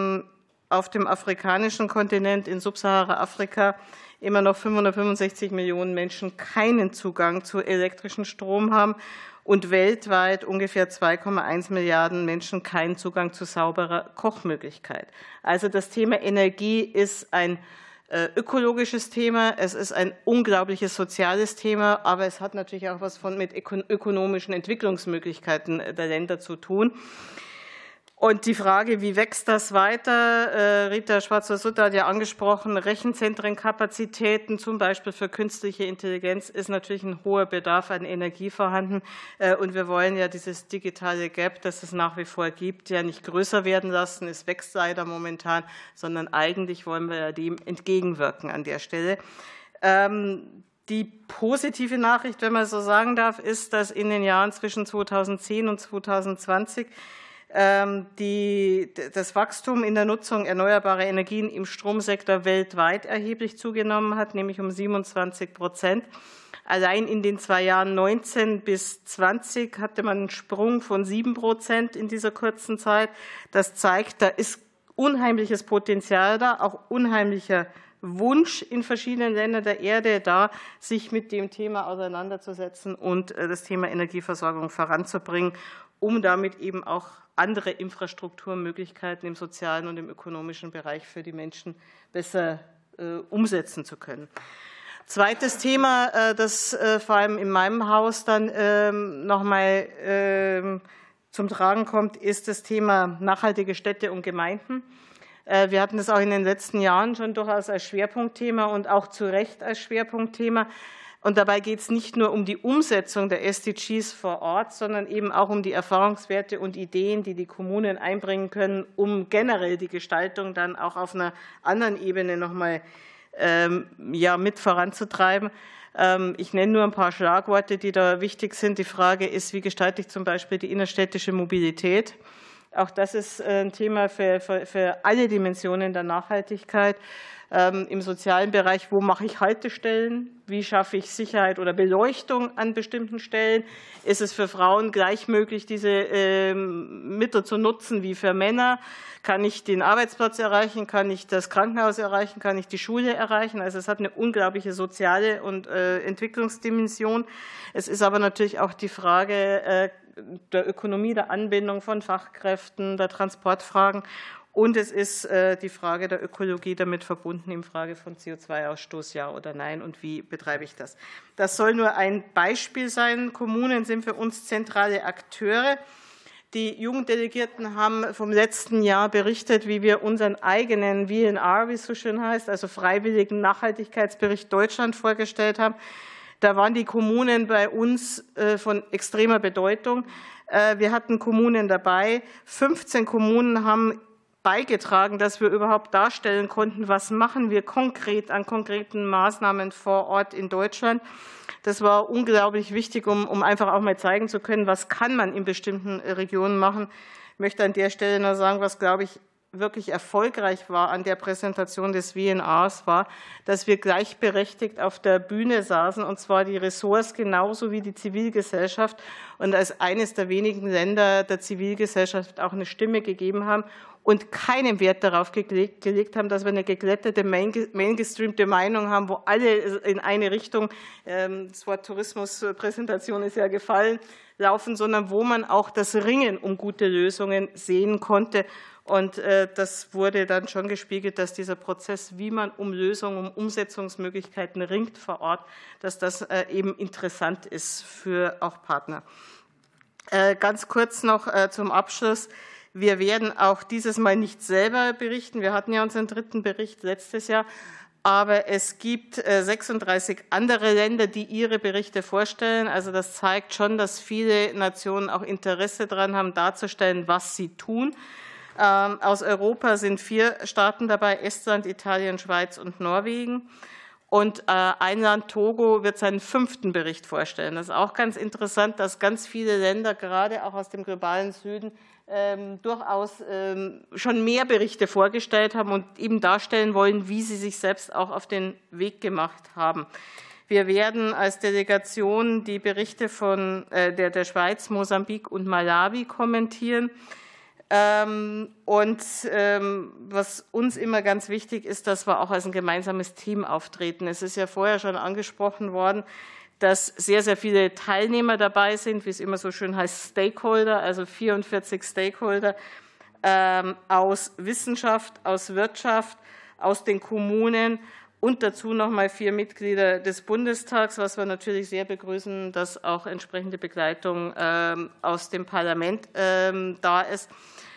auf dem afrikanischen Kontinent in Subsahara-Afrika immer noch fünfhundertfünfundsechzig Millionen Menschen keinen Zugang zu elektrischem Strom haben und weltweit ungefähr zwei Komma eins Milliarden Menschen keinen Zugang zu sauberer Kochmöglichkeit. Also das Thema Energie ist ein ökologisches Thema, es ist ein unglaubliches soziales Thema, aber es hat natürlich auch was von mit ökonomischen Entwicklungsmöglichkeiten der Länder zu tun. Und die Frage, wie wächst das weiter? Rita Schwarzer-Sutter hat ja angesprochen, Rechenzentrenkapazitäten, zum Beispiel für künstliche Intelligenz, ist natürlich ein hoher Bedarf an Energie vorhanden. Und wir wollen ja dieses digitale Gap, das es nach wie vor gibt, ja nicht größer werden lassen. Es wächst leider momentan, sondern eigentlich wollen wir ja dem entgegenwirken an der Stelle. Die positive Nachricht, wenn man so sagen darf, ist, dass in den Jahren zwischen zweitausendzehn und zweitausendzwanzig Die, das Wachstum in der Nutzung erneuerbarer Energien im Stromsektor weltweit erheblich zugenommen hat, nämlich um siebenundzwanzig Prozent. Allein in den zwei Jahren neunzehn bis zwanzig hatte man einen Sprung von sieben Prozent in dieser kurzen Zeit. Das zeigt, da ist unheimliches Potenzial da, auch unheimlicher Wunsch in verschiedenen Ländern der Erde da, sich mit dem Thema auseinanderzusetzen und das Thema Energieversorgung voranzubringen, um damit eben auch andere Infrastrukturmöglichkeiten im sozialen und im ökonomischen Bereich für die Menschen besser äh, umsetzen zu können. Zweites Thema, äh, das äh, vor allem in meinem Haus dann äh, noch mal äh, zum Tragen kommt, ist das Thema nachhaltige Städte und Gemeinden. Äh, wir hatten das auch in den letzten Jahren schon durchaus als Schwerpunktthema und auch zu Recht als Schwerpunktthema. Und dabei geht es nicht nur um die Umsetzung der S D Gs vor Ort, sondern eben auch um die Erfahrungswerte und Ideen, die die Kommunen einbringen können, um generell die Gestaltung dann auch auf einer anderen Ebene noch mal ähm, ja, mit voranzutreiben. Ähm, ich nenne nur ein paar Schlagworte, die da wichtig sind. Die Frage ist, wie gestalte ich zum Beispiel die innerstädtische Mobilität? Auch das ist ein Thema für, für, für alle Dimensionen der Nachhaltigkeit. Ähm, Im sozialen Bereich, wo mache ich Haltestellen? Wie schaffe ich Sicherheit oder Beleuchtung an bestimmten Stellen? Ist es für Frauen gleich möglich, diese ähm, Mittel zu nutzen wie für Männer? Kann ich den Arbeitsplatz erreichen? Kann ich das Krankenhaus erreichen? Kann ich die Schule erreichen? Also es hat eine unglaubliche soziale und äh, Entwicklungsdimension. Es ist aber natürlich auch die Frage äh, der Ökonomie, der Anbindung von Fachkräften, der Transportfragen. Und es ist die Frage der Ökologie damit verbunden, in Frage von C O zwei Ausstoß, ja oder nein, und wie betreibe ich das. Das soll nur ein Beispiel sein. Kommunen sind für uns zentrale Akteure. Die Jugenddelegierten haben vom letzten Jahr berichtet, wie wir unseren eigenen V N R, wie es so schön heißt, also Freiwilligen Nachhaltigkeitsbericht Deutschland vorgestellt haben. Da waren die Kommunen bei uns von extremer Bedeutung. Wir hatten Kommunen dabei. fünfzehn Kommunen haben beigetragen, dass wir überhaupt darstellen konnten, was machen wir konkret an konkreten Maßnahmen vor Ort in Deutschland. Das war unglaublich wichtig, um, um einfach auch mal zeigen zu können, was kann man in bestimmten Regionen machen. Ich möchte an der Stelle nur sagen, was, glaube ich, wirklich erfolgreich war an der Präsentation des V N Rs, war, dass wir gleichberechtigt auf der Bühne saßen, und zwar die Ressorts genauso wie die Zivilgesellschaft, und als eines der wenigen Länder der Zivilgesellschaft auch eine Stimme gegeben haben und keinen Wert darauf gelegt, gelegt haben, dass wir eine geglättete, maingestreamte Meinung haben, wo alle in eine Richtung, das Wort Tourismuspräsentation ist ja gefallen, laufen, sondern wo man auch das Ringen um gute Lösungen sehen konnte. Und das wurde dann schon gespiegelt, dass dieser Prozess, wie man um Lösungen, um Umsetzungsmöglichkeiten ringt vor Ort, dass das eben interessant ist für auch Partner. Ganz kurz noch zum Abschluss. Wir werden auch dieses Mal nicht selber berichten. Wir hatten ja unseren dritten Bericht letztes Jahr. Aber es gibt sechsunddreißig andere Länder, die ihre Berichte vorstellen. Also das zeigt schon, dass viele Nationen auch Interesse daran haben, darzustellen, was sie tun. Aus Europa sind vier Staaten dabei, Estland, Italien, Schweiz und Norwegen. Und ein Land, Togo, wird seinen fünften Bericht vorstellen. Das ist auch ganz interessant, dass ganz viele Länder, gerade auch aus dem globalen Süden, ähm, durchaus ähm, schon mehr Berichte vorgestellt haben und eben darstellen wollen, wie sie sich selbst auch auf den Weg gemacht haben. Wir werden als Delegation die Berichte von äh, der, der Schweiz, Mosambik und Malawi kommentieren. Ähm, und ähm, was uns immer ganz wichtig ist, dass wir auch als ein gemeinsames Team auftreten. Es ist ja vorher schon angesprochen worden, dass sehr, sehr viele Teilnehmer dabei sind, wie es immer so schön heißt, Stakeholder, also vierundvierzig Stakeholder ähm, aus Wissenschaft, aus Wirtschaft, aus den Kommunen und dazu noch mal vier Mitglieder des Bundestags, was wir natürlich sehr begrüßen, dass auch entsprechende Begleitung ähm, aus dem Parlament ähm, da ist.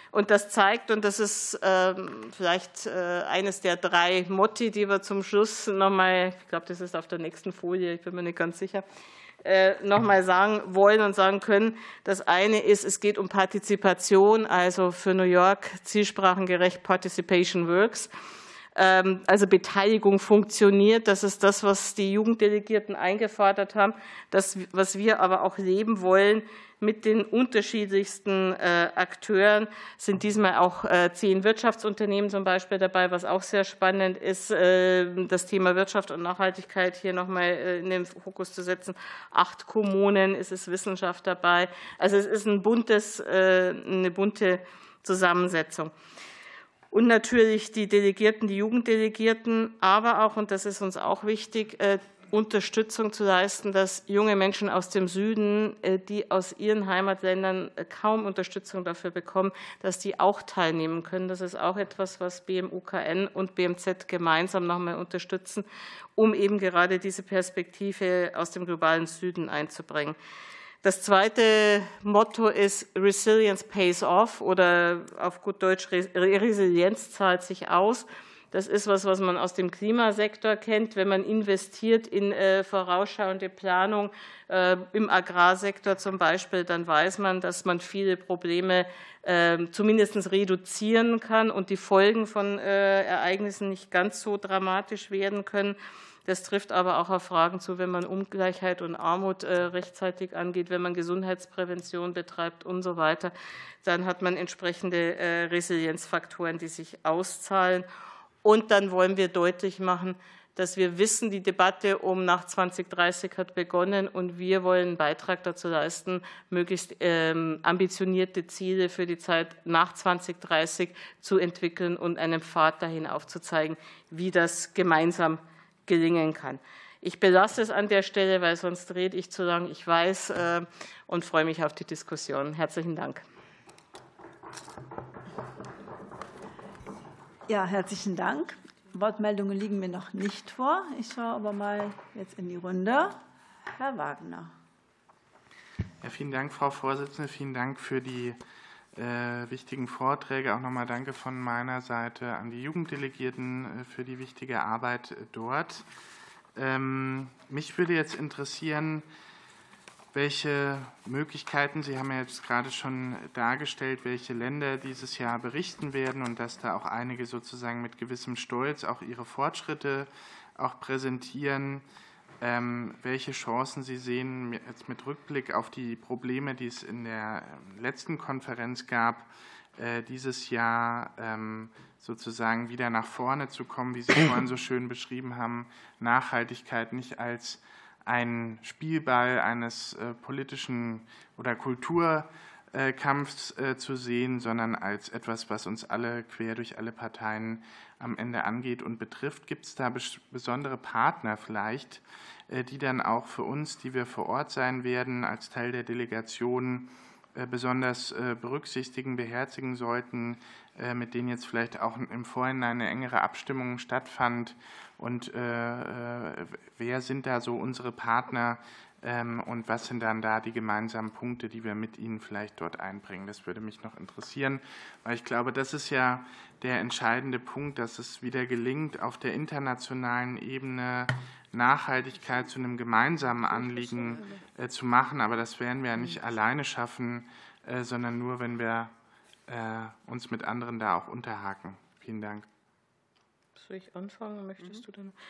Und das zeigt, und das ist ähm, vielleicht äh, eines der drei Motti, die wir zum Schluss nochmal, ich glaube, das ist auf der nächsten Folie, ich bin mir nicht ganz sicher, äh, nochmal sagen wollen und sagen können. Das eine ist, es geht um Partizipation, also für New York zielsprachengerecht Participation Works. Ähm, also Beteiligung funktioniert, das ist das, was die Jugenddelegierten eingefordert haben, das, was wir aber auch leben wollen. Mit den unterschiedlichsten äh, Akteuren sind diesmal auch äh, zehn Wirtschaftsunternehmen zum Beispiel dabei, was auch sehr spannend ist, äh, das Thema Wirtschaft und Nachhaltigkeit hier nochmal äh, in den Fokus zu setzen. Acht Kommunen, es ist Wissenschaft dabei. Also es ist ein buntes, äh, eine bunte Zusammensetzung. Und natürlich die Delegierten, die Jugenddelegierten, aber auch, und das ist uns auch wichtig, äh, Unterstützung zu leisten, dass junge Menschen aus dem Süden, die aus ihren Heimatländern kaum Unterstützung dafür bekommen, dass die auch teilnehmen können. Das ist auch etwas, was B M U K N und B M Z gemeinsam nochmal unterstützen, um eben gerade diese Perspektive aus dem globalen Süden einzubringen. Das zweite Motto ist Resilience pays off oder auf gut Deutsch Resilienz zahlt sich aus. Das ist was, was man aus dem Klimasektor kennt. Wenn man investiert in äh, vorausschauende Planung äh, im Agrarsektor zum Beispiel, dann weiß man, dass man viele Probleme äh, zumindest reduzieren kann und die Folgen von äh, Ereignissen nicht ganz so dramatisch werden können. Das trifft aber auch auf Fragen zu, wenn man Ungleichheit und Armut äh, rechtzeitig angeht, wenn man Gesundheitsprävention betreibt und so weiter. Dann hat man entsprechende äh, Resilienzfaktoren, die sich auszahlen. Und dann wollen wir deutlich machen, dass wir wissen, die Debatte um nach zwanzig dreißig hat begonnen und wir wollen einen Beitrag dazu leisten, möglichst ähm, ambitionierte Ziele für die Zeit nach zwanzig dreißig zu entwickeln und einen Pfad dahin aufzuzeigen, wie das gemeinsam gelingen kann. Ich belasse es an der Stelle, weil sonst rede ich zu lang, ich weiß, äh, und freue mich auf die Diskussion. Herzlichen Dank. Ja, herzlichen Dank. Wortmeldungen liegen mir noch nicht vor. Ich schaue aber mal jetzt in die Runde. Herr Wagner. Ja, vielen Dank, Frau Vorsitzende. Vielen Dank für die äh, wichtigen Vorträge. Auch nochmal danke von meiner Seite an die Jugenddelegierten äh, für die wichtige Arbeit äh, dort. Ähm, mich würde jetzt interessieren, welche Möglichkeiten, Sie haben ja jetzt gerade schon dargestellt, welche Länder dieses Jahr berichten werden und dass da auch einige sozusagen mit gewissem Stolz auch ihre Fortschritte auch präsentieren, ähm, welche Chancen Sie sehen, jetzt mit Rückblick auf die Probleme, die es in der letzten Konferenz gab, äh, dieses Jahr ähm, sozusagen wieder nach vorne zu kommen, wie Sie vorhin so schön beschrieben haben, Nachhaltigkeit nicht als ein Spielball eines äh, politischen oder Kulturkampfs äh, zu sehen, sondern als etwas, was uns alle quer durch alle Parteien am Ende angeht und betrifft. Gibt es da bes besondere Partner vielleicht, äh, die dann auch für uns, die wir vor Ort sein werden, als Teil der Delegation äh, besonders äh, berücksichtigen, beherzigen sollten, äh, mit denen jetzt vielleicht auch im Vorhinein eine engere Abstimmung stattfand? Und äh, wer sind da so unsere Partner ähm, und was sind dann da die gemeinsamen Punkte, die wir mit Ihnen vielleicht dort einbringen? Das würde mich noch interessieren, weil ich glaube, das ist ja der entscheidende Punkt, dass es wieder gelingt, auf der internationalen Ebene Nachhaltigkeit zu einem gemeinsamen Anliegen äh, zu machen. Aber das werden wir ja nicht alleine schaffen, äh, sondern nur, wenn wir äh, uns mit anderen da auch unterhaken. Vielen Dank. Soll ich anfangen? Möchtest du dann?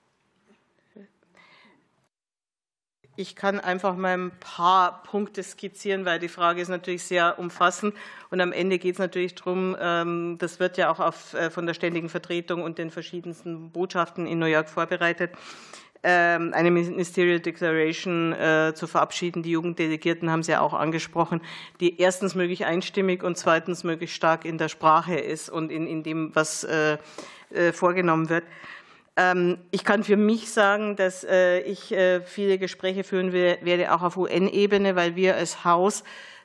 Ich kann einfach mal ein paar Punkte skizzieren, weil die Frage ist natürlich sehr umfassend. Und am Ende geht es natürlich darum, das wird ja auch auf, von der Ständigen Vertretung und den verschiedensten Botschaften in New York vorbereitet, eine Ministerial Declaration äh, zu verabschieden. Die Jugenddelegierten haben es ja auch angesprochen, die erstens möglichst einstimmig und zweitens möglichst stark in der Sprache ist und in, in dem, was äh, äh, vorgenommen wird. Ähm, ich kann für mich sagen, dass äh, ich äh, viele Gespräche führen will, werde, auch auf U N-Ebene, weil wir als Haus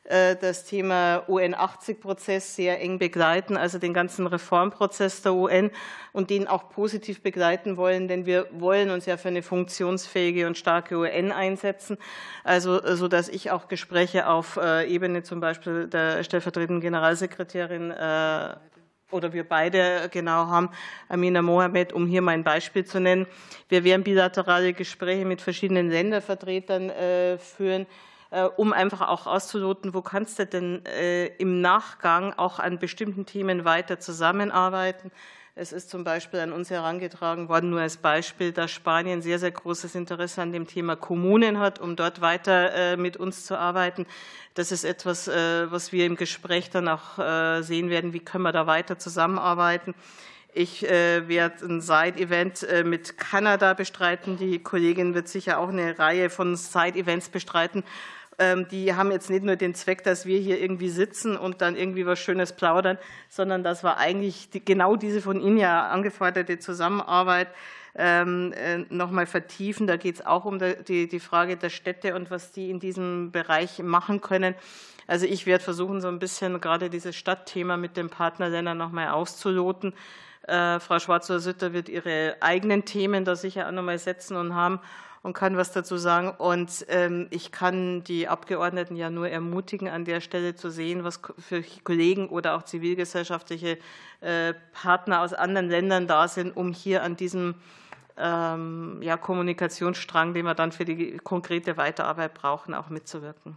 das Thema U N achtzig-Prozess sehr eng begleiten, also den ganzen Reformprozess der U N, und den auch positiv begleiten wollen, denn wir wollen uns ja für eine funktionsfähige und starke U N einsetzen, also so dass ich auch Gespräche auf Ebene zum Beispiel der stellvertretenden Generalsekretärin oder wir beide genau haben, Amina Mohamed, um hier mal ein Beispiel zu nennen. Wir werden bilaterale Gespräche mit verschiedenen Ländervertretern äh, führen, äh, um einfach auch auszuloten, wo kannst du denn äh, im Nachgang auch an bestimmten Themen weiter zusammenarbeiten. Es ist zum Beispiel an uns herangetragen worden, nur als Beispiel, dass Spanien sehr, sehr großes Interesse an dem Thema Kommunen hat, um dort weiter mit uns zu arbeiten. Das ist etwas, was wir im Gespräch dann auch sehen werden, wie können wir da weiter zusammenarbeiten. Ich werde ein Side-Event mit Kanada bestreiten. Die Kollegin wird sicher auch eine Reihe von Side-Events bestreiten. Die haben jetzt nicht nur den Zweck, dass wir hier irgendwie sitzen und dann irgendwie was Schönes plaudern, sondern das war eigentlich die, genau diese von Ihnen ja angeforderte Zusammenarbeit ähm, äh, nochmal vertiefen. Da geht es auch um die, die Frage der Städte und was die in diesem Bereich machen können. Also ich werde versuchen, so ein bisschen gerade dieses Stadtthema mit den Partnerländern nochmal auszuloten. Äh, Frau Schwarzer-Sütter wird ihre eigenen Themen da sicher auch nochmal setzen und haben und kann was dazu sagen. Und ähm, ich kann die Abgeordneten ja nur ermutigen, an der Stelle zu sehen, was für Kollegen oder auch zivilgesellschaftliche äh, Partner aus anderen Ländern da sind, um hier an diesem ähm, ja, Kommunikationsstrang, den wir dann für die konkrete Weiterarbeit brauchen, auch mitzuwirken.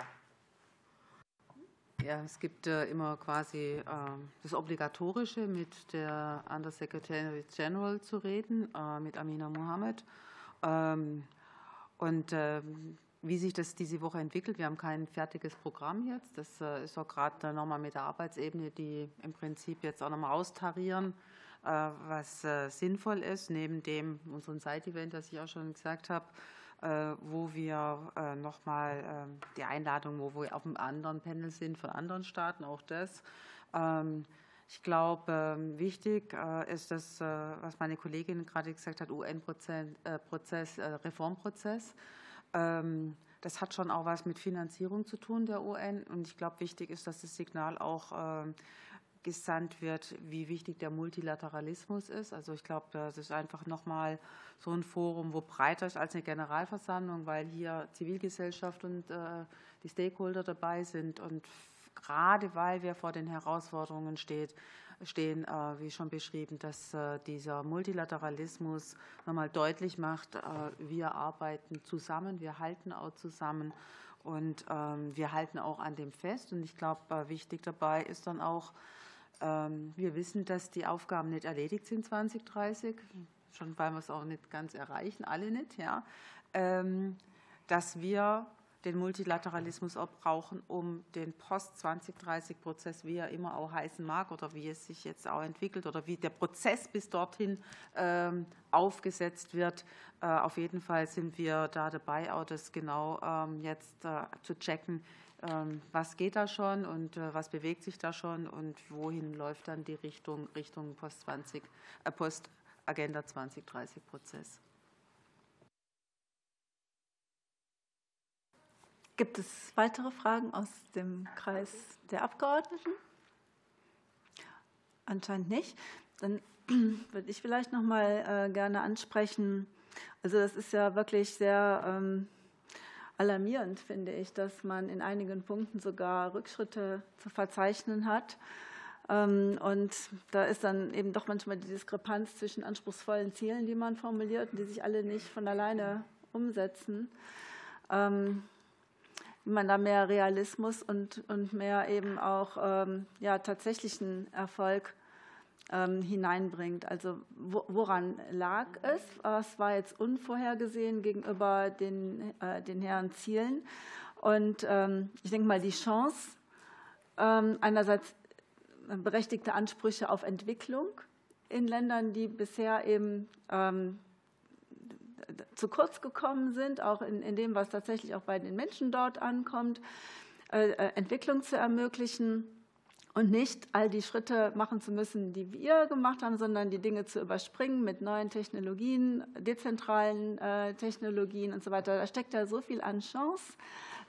Ja, es gibt äh, immer quasi äh, das Obligatorische, mit der Undersecretary General zu reden, äh, mit Amina Mohamed. Und wie sich das diese Woche entwickelt, wir haben kein fertiges Programm jetzt. Das ist auch gerade nochmal mit der Arbeitsebene, die im Prinzip jetzt auch nochmal austarieren, was sinnvoll ist, neben dem unseren Side-Event, das ich auch schon gesagt habe, wo wir nochmal die Einladung, wo wir auf einem anderen Panel sind von anderen Staaten, auch das. Ich glaube, wichtig ist das, was meine Kollegin gerade gesagt hat, U N-Prozess, Reformprozess. Das hat schon auch was mit Finanzierung zu tun, der U N. Und ich glaube, wichtig ist, dass das Signal auch gesandt wird, wie wichtig der Multilateralismus ist. Also ich glaube, das ist einfach nochmal so ein Forum, wo breiter ist als eine Generalversammlung, weil hier Zivilgesellschaft und die Stakeholder dabei sind und gerade weil wir vor den Herausforderungen steht, stehen, äh, wie schon beschrieben, dass äh, dieser Multilateralismus nochmal deutlich macht, äh, wir arbeiten zusammen, wir halten auch zusammen und ähm, wir halten auch an dem fest. Und ich glaube, äh, wichtig dabei ist dann auch, ähm, wir wissen, dass die Aufgaben nicht erledigt sind zwanzig dreißig, schon weil wir es auch nicht ganz erreichen, alle nicht, ja, ähm, dass wir den Multilateralismus auch brauchen, um den Post-zwanzig dreißig-Prozess, wie er immer auch heißen mag oder wie es sich jetzt auch entwickelt oder wie der Prozess bis dorthin ähm, aufgesetzt wird. Äh, auf jeden Fall sind wir da dabei, auch das genau ähm, jetzt äh, zu checken, ähm, was geht da schon und äh, was bewegt sich da schon und wohin läuft dann die Richtung, Richtung Post-zwanzig, äh, Post-Agenda zwanzig dreißig-Prozess. Gibt es weitere Fragen aus dem Kreis der Abgeordneten? Anscheinend nicht. Dann würde ich vielleicht noch mal äh, gerne ansprechen. Also das ist ja wirklich sehr ähm, alarmierend, finde ich, dass man in einigen Punkten sogar Rückschritte zu verzeichnen hat. Ähm, und da ist dann eben doch manchmal die Diskrepanz zwischen anspruchsvollen Zielen, die man formuliert und die sich alle nicht von alleine umsetzen. Ähm, wie man da mehr Realismus und, und mehr eben auch ähm, ja, tatsächlichen Erfolg ähm, hineinbringt. Also wo, woran lag es? Was war jetzt unvorhergesehen gegenüber den, äh, den hehren Zielen? Und ähm, ich denke mal, die Chance, ähm, einerseits berechtigte Ansprüche auf Entwicklung in Ländern, die bisher eben ähm, zu kurz gekommen sind, auch in, in dem, was tatsächlich auch bei den Menschen dort ankommt, äh, Entwicklung zu ermöglichen und nicht all die Schritte machen zu müssen, die wir gemacht haben, sondern die Dinge zu überspringen mit neuen Technologien, dezentralen äh, Technologien und so weiter. Da steckt ja so viel an Chance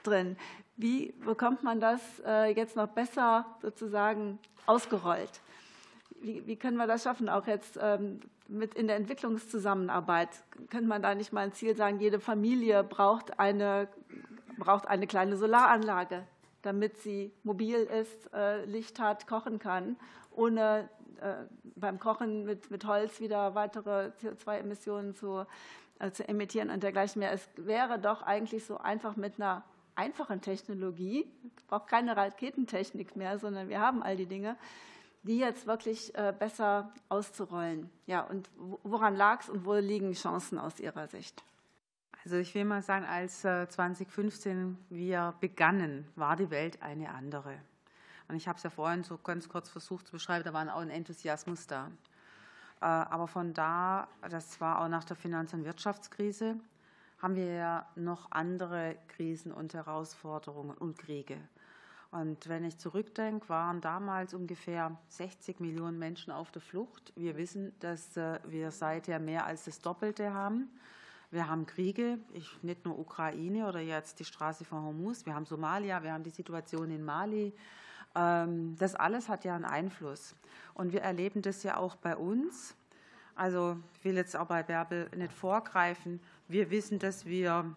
drin. Wie bekommt man das jetzt noch besser sozusagen ausgerollt? Wie, wie können wir das schaffen, auch jetzt ähm, mit in der Entwicklungszusammenarbeit? Könnte man da nicht mal ein Ziel sagen, jede Familie braucht eine, braucht eine kleine Solaranlage, damit sie mobil ist, äh, Licht hat, kochen kann, ohne äh, beim Kochen mit, mit Holz wieder weitere C O zwei Emissionen zu, äh, zu emittieren und dergleichen mehr. Es wäre doch eigentlich so einfach mit einer einfachen Technologie, es braucht keine Raketentechnik mehr, sondern wir haben all die Dinge, die jetzt wirklich besser auszurollen. Ja, und woran lag es und wo liegen Chancen aus Ihrer Sicht? Also ich will mal sagen, als zwanzig fünfzehn wir begannen, war die Welt eine andere. Und ich habe es ja vorhin so ganz kurz versucht zu beschreiben, da war auch ein Enthusiasmus da. Aber von da, das war auch nach der Finanz- und Wirtschaftskrise, haben wir ja noch andere Krisen und Herausforderungen und Kriege. Und wenn ich zurückdenke, waren damals ungefähr sechzig Millionen Menschen auf der Flucht. Wir wissen, dass wir seither mehr als das Doppelte haben. Wir haben Kriege, ich, nicht nur Ukraine oder jetzt die Straße von Hormuz, wir haben Somalia, wir haben die Situation in Mali. Das alles hat ja einen Einfluss. Und wir erleben das ja auch bei uns. Also ich will jetzt auch bei Bärbel nicht vorgreifen. Wir wissen, dass wir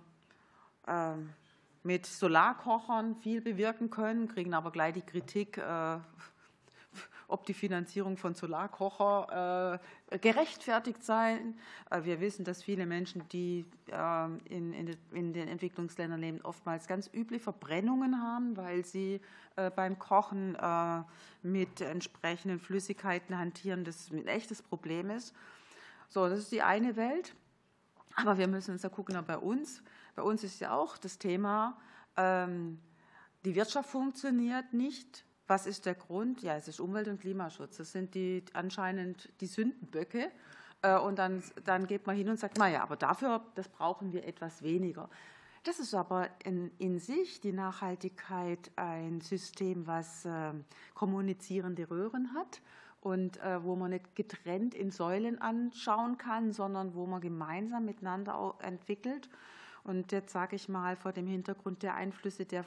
mit Solarkochern viel bewirken können, kriegen aber gleich die Kritik, äh, ob die Finanzierung von Solarkocher äh, gerechtfertigt sei. Äh, wir wissen, dass viele Menschen, die äh, in, in, in den Entwicklungsländern leben, oftmals ganz üble Verbrennungen haben, weil sie äh, beim Kochen äh, mit entsprechenden Flüssigkeiten hantieren, das ein echtes Problem ist. So, das ist die eine Welt. Aber wir müssen uns da gucken, auch bei uns. Bei uns ist ja auch das Thema, ähm, die Wirtschaft funktioniert nicht. Was ist der Grund? Ja, es ist Umwelt- und Klimaschutz. Das sind die, anscheinend die Sündenböcke. Äh, und dann, dann geht man hin und sagt, naja, aber dafür, das brauchen wir etwas weniger. Das ist aber in, in sich, die Nachhaltigkeit, ein System, was äh, kommunizierende Röhren hat. Und äh, wo man nicht getrennt in Säulen anschauen kann, sondern wo man gemeinsam miteinander auch entwickelt. Und jetzt sage ich mal, vor dem Hintergrund der Einflüsse der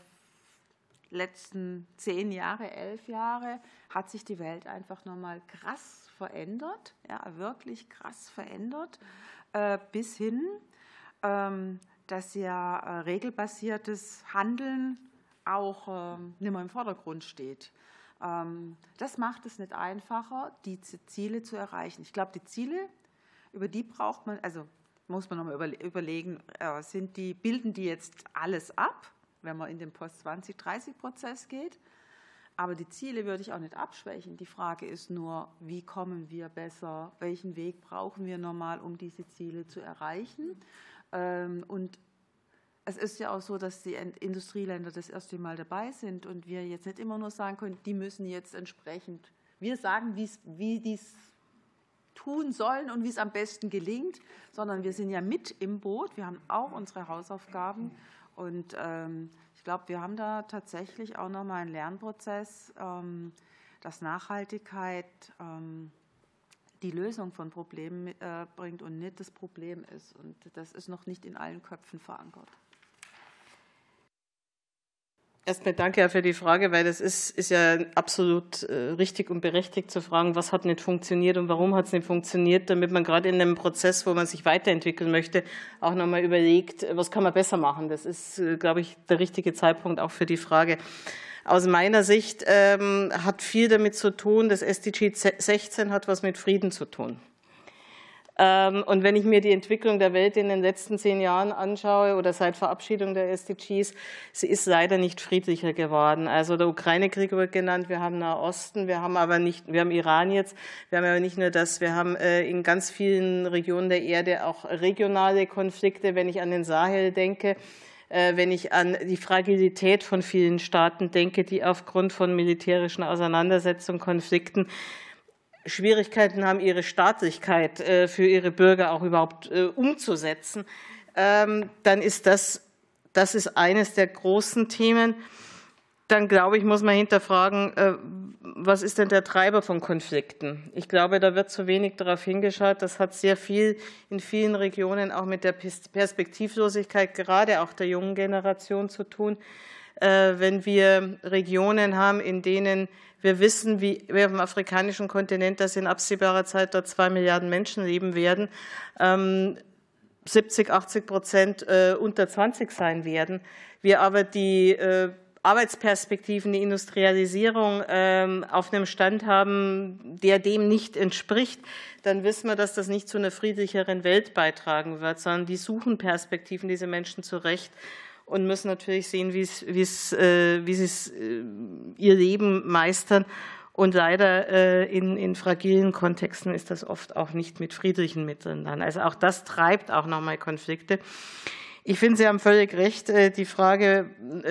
letzten zehn Jahre, elf Jahre, hat sich die Welt einfach nochmal krass verändert, ja, wirklich krass verändert, äh, bis hin, ähm, dass ja äh, regelbasiertes Handeln auch äh, nicht mehr im Vordergrund steht. Das macht es nicht einfacher, die Ziele zu erreichen. Ich glaube, die Ziele, über die braucht man, also muss man nochmal überlegen, sind die, bilden die jetzt alles ab, wenn man in den Post zwanzig dreißig Prozess geht. Aber die Ziele würde ich auch nicht abschwächen. Die Frage ist nur, wie kommen wir besser, welchen Weg brauchen wir normal, um diese Ziele zu erreichen. Und es ist ja auch so, dass die Industrieländer das erste Mal dabei sind und wir jetzt nicht immer nur sagen können, die müssen jetzt entsprechend, wir sagen, wie die es tun sollen und wie es am besten gelingt, sondern wir sind ja mit im Boot, wir haben auch unsere Hausaufgaben und ähm, ich glaube, wir haben da tatsächlich auch nochmal einen Lernprozess, ähm, dass Nachhaltigkeit ähm, die Lösung von Problemen äh, bringt und nicht das Problem ist. Und das ist noch nicht in allen Köpfen verankert. Erstmal danke für die Frage, weil das ist, ist ja absolut äh, richtig und berechtigt zu fragen, was hat nicht funktioniert und warum hat es nicht funktioniert, damit man gerade in einem Prozess, wo man sich weiterentwickeln möchte, auch nochmal überlegt, was kann man besser machen. Das ist, äh, glaube ich, der richtige Zeitpunkt auch für die Frage. Aus meiner Sicht ähm, hat viel damit zu tun, das S D G sechzehn hat was mit Frieden zu tun. Und wenn ich mir die Entwicklung der Welt in den letzten zehn Jahren anschaue oder seit Verabschiedung der S D Gs, sie ist leider nicht friedlicher geworden. Also der Ukraine-Krieg wird genannt, wir haben Nahosten, wir haben aber nicht, wir haben Iran jetzt, wir haben aber nicht nur das, wir haben in ganz vielen Regionen der Erde auch regionale Konflikte, wenn ich an den Sahel denke, wenn ich an die Fragilität von vielen Staaten denke, die aufgrund von militärischen Auseinandersetzungen, Konflikten Schwierigkeiten haben, ihre Staatlichkeit für ihre Bürger auch überhaupt umzusetzen, dann ist das, das ist eines der großen Themen. dann glaube ich, muss man hinterfragen, was ist denn der Treiber von Konflikten? Ich glaube, da wird zu wenig darauf hingeschaut. Das hat sehr viel in vielen Regionen auch mit der Perspektivlosigkeit, gerade auch der jungen Generation, zu tun. Wenn wir Regionen haben, in denen wir wissen, wie wir auf dem afrikanischen Kontinent, dass in absehbarer Zeit dort zwei Milliarden Menschen leben werden, siebzig, achtzig Prozent unter zwanzig sein werden, wir aber die Arbeitsperspektiven, die Industrialisierung ähm, auf einem Stand haben, der dem nicht entspricht, dann wissen wir, dass das nicht zu einer friedlicheren Welt beitragen wird, sondern die suchen Perspektiven, diese Menschen zurecht, und müssen natürlich sehen, wie es, wie es, äh, wie sie äh, ihr Leben meistern. Und leider äh, in, in fragilen Kontexten ist das oft auch nicht mit friedlichen Mitteln dann. Also auch das treibt auch nochmal Konflikte. Ich finde, Sie haben völlig recht, die Frage,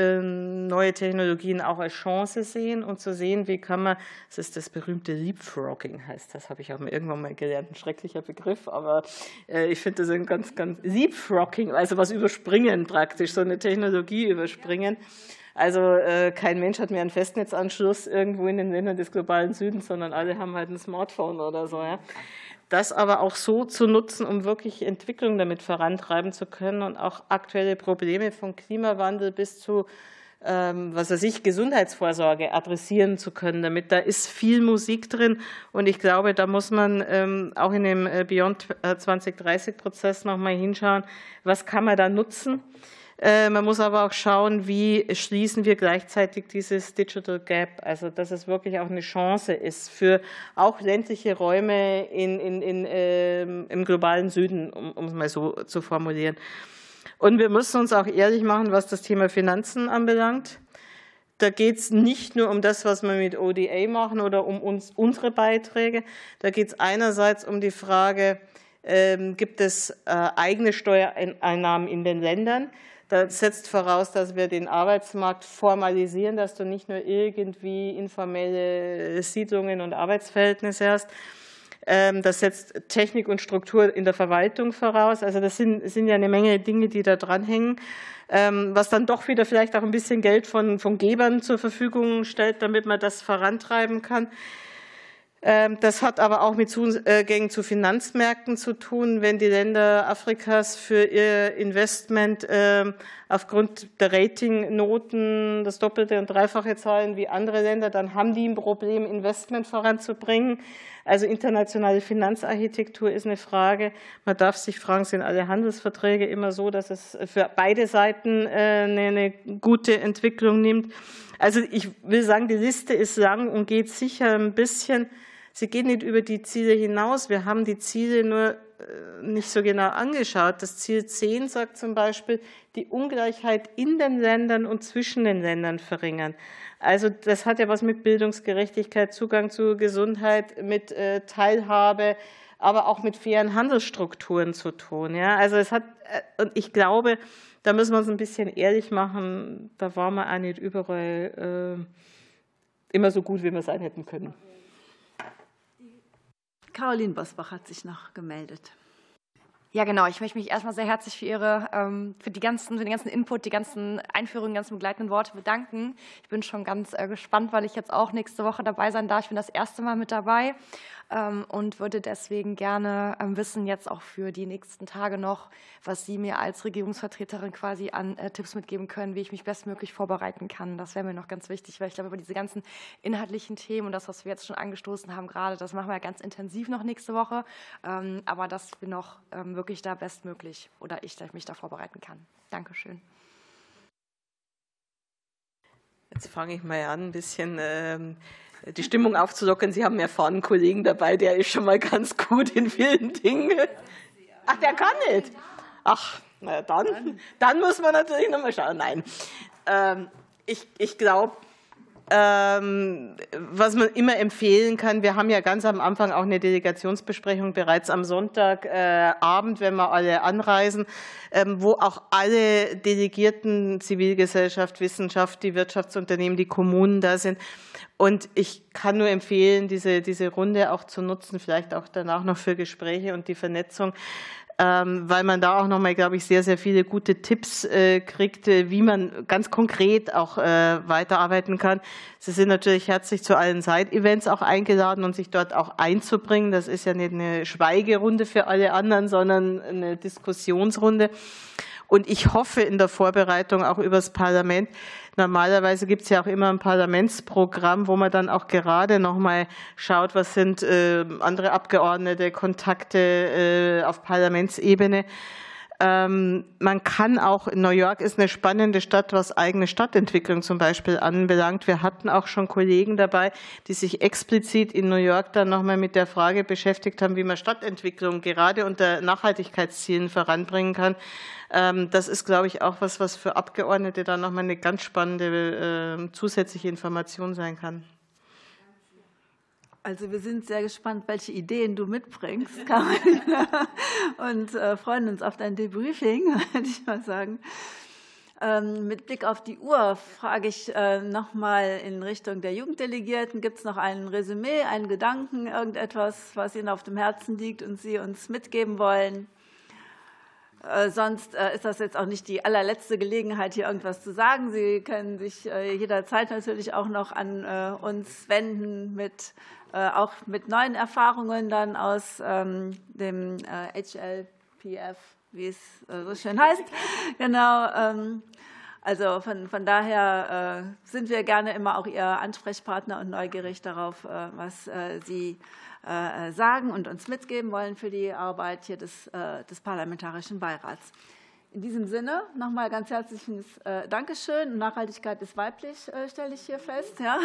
neue Technologien auch als Chance sehen und zu sehen, wie kann man, das ist das berühmte Leapfrogging, heißt das, habe ich auch irgendwann mal gelernt, ein schrecklicher Begriff, aber ich finde das ein ganz, ganz Leapfrogging, also was überspringen praktisch, so eine Technologie überspringen. Also kein Mensch hat mehr einen Festnetzanschluss irgendwo in den Ländern des globalen Südens, sondern alle haben halt ein Smartphone oder so, ja. Das aber auch so zu nutzen, um wirklich Entwicklung damit vorantreiben zu können und auch aktuelle Probleme von Klimawandel bis zu, ähm, was weiß ich, Gesundheitsvorsorge adressieren zu können. Damit da ist viel Musik drin, und ich glaube, da muss man ähm, auch in dem Beyond zwanzig dreißig Prozess nochmal hinschauen, was kann man da nutzen. Man muss aber auch schauen, wie schließen wir gleichzeitig dieses Digital Gap, also dass es wirklich auch eine Chance ist für auch ländliche Räume in, in, in, äh, im globalen Süden, um, um es mal so zu formulieren. Und wir müssen uns auch ehrlich machen, was das Thema Finanzen anbelangt. Da geht es nicht nur um das, was wir mit O D A machen oder um uns, unsere Beiträge. Da geht es einerseits um die Frage, äh, gibt es äh, eigene Steuereinnahmen in den Ländern? Das setzt voraus, dass wir den Arbeitsmarkt formalisieren, dass du nicht nur irgendwie informelle Siedlungen und Arbeitsverhältnisse hast. Das setzt Technik und Struktur in der Verwaltung voraus. Also das sind, sind ja eine Menge Dinge, die da dranhängen, was dann doch wieder vielleicht auch ein bisschen Geld von, von Gebern zur Verfügung stellt, damit man das vorantreiben kann. Das hat aber auch mit Zugängen zu Finanzmärkten zu tun. Wenn die Länder Afrikas für ihr Investment aufgrund der Ratingnoten das Doppelte und Dreifache zahlen wie andere Länder, dann haben die ein Problem, Investment voranzubringen. Also internationale Finanzarchitektur ist eine Frage. Man darf sich fragen, sind alle Handelsverträge immer so, dass es für beide Seiten eine gute Entwicklung nimmt? Also ich will sagen, die Liste ist lang und geht sicher ein bisschen. Sie geht nicht über die Ziele hinaus. Wir haben die Ziele nur nicht so genau angeschaut. Das Ziel zehn sagt zum Beispiel, die Ungleichheit in den Ländern und zwischen den Ländern verringern. Also das hat ja was mit Bildungsgerechtigkeit, Zugang zu Gesundheit, mit Teilhabe, aber auch mit fairen Handelsstrukturen zu tun. Ja, also es hat, und ich glaube, da müssen wir uns ein bisschen ehrlich machen, da waren wir auch nicht überall äh, immer so gut, wie wir sein hätten können. Caroline Bosbach hat sich noch gemeldet. Ja, genau. Ich möchte mich erstmal sehr herzlich für Ihre, für die ganzen, für den ganzen Input, die ganzen Einführungen, die ganzen begleitenden Worte bedanken. Ich bin schon ganz gespannt, weil ich jetzt auch nächste Woche dabei sein darf. Ich bin das erste Mal mit dabei und würde deswegen gerne wissen, jetzt auch für die nächsten Tage noch, was Sie mir als Regierungsvertreterin quasi an Tipps mitgeben können, wie ich mich bestmöglich vorbereiten kann. Das wäre mir noch ganz wichtig, weil ich glaube, über diese ganzen inhaltlichen Themen und das, was wir jetzt schon angestoßen haben gerade, das machen wir ja ganz intensiv noch nächste Woche. Aber dass wir noch wirklich da bestmöglich oder ich mich da vorbereiten kann. Dankeschön. Jetzt fange ich mal an, ein bisschen ähm, die Stimmung aufzulockern. Sie haben einen erfahrenen Kollegen dabei, der ist schon mal ganz gut in vielen Dingen. Ach, der kann nicht. Ach, na dann, dann muss man natürlich nochmal schauen. Nein, ähm, ich, ich glaube, ähm, was man immer empfehlen kann, wir haben ja ganz am Anfang auch eine Delegationsbesprechung bereits am Sonntagabend, äh, wenn wir alle anreisen, ähm, wo auch alle Delegierten, Zivilgesellschaft, Wissenschaft, die Wirtschaftsunternehmen, die Kommunen da sind. Und ich kann nur empfehlen, diese, diese Runde auch zu nutzen, vielleicht auch danach noch für Gespräche und die Vernetzung. weil man da auch nochmal, glaube ich, sehr, sehr viele gute Tipps kriegt, wie man ganz konkret auch weiterarbeiten kann. Sie sind natürlich herzlich zu allen Side-Events auch eingeladen und sich dort auch einzubringen. Das ist ja nicht eine Schweigerunde für alle anderen, sondern eine Diskussionsrunde. Und ich hoffe in der Vorbereitung auch übers Parlament. Normalerweise gibt es ja auch immer ein Parlamentsprogramm, wo man dann auch gerade noch mal schaut, was sind äh, andere Abgeordnete, Kontakte äh, auf Parlamentsebene. Ähm, man kann auch, New York ist eine spannende Stadt, was eigene Stadtentwicklung zum Beispiel anbelangt. Wir hatten auch schon Kollegen dabei, die sich explizit in New York dann nochmal mit der Frage beschäftigt haben, wie man Stadtentwicklung gerade unter Nachhaltigkeitszielen voranbringen kann. Ähm, das ist, glaube ich, auch was, was für Abgeordnete dann nochmal eine ganz spannende äh, zusätzliche Information sein kann. Also wir sind sehr gespannt, welche Ideen du mitbringst, Karin, und äh, freuen uns auf dein Debriefing, würde ich mal sagen. Ähm, mit Blick auf die Uhr frage ich äh, noch mal in Richtung der Jugenddelegierten. Gibt es noch ein Resümee, einen Gedanken, irgendetwas, was Ihnen auf dem Herzen liegt und Sie uns mitgeben wollen? Äh, sonst äh, ist das jetzt auch nicht die allerletzte Gelegenheit, hier irgendwas zu sagen. Sie können sich äh, jederzeit natürlich auch noch an äh, uns wenden mit auch mit neuen Erfahrungen dann aus ähm, dem äh, H L P F, wie es äh, so schön heißt. Genau. Ähm, also von, von daher äh, sind wir gerne immer auch Ihr Ansprechpartner und neugierig darauf, äh, was äh, Sie äh, sagen und uns mitgeben wollen für die Arbeit hier des, äh, des Parlamentarischen Beirats. In diesem Sinne nochmal ganz herzliches äh, Dankeschön. Nachhaltigkeit ist weiblich, äh, stelle ich hier fest. Ja.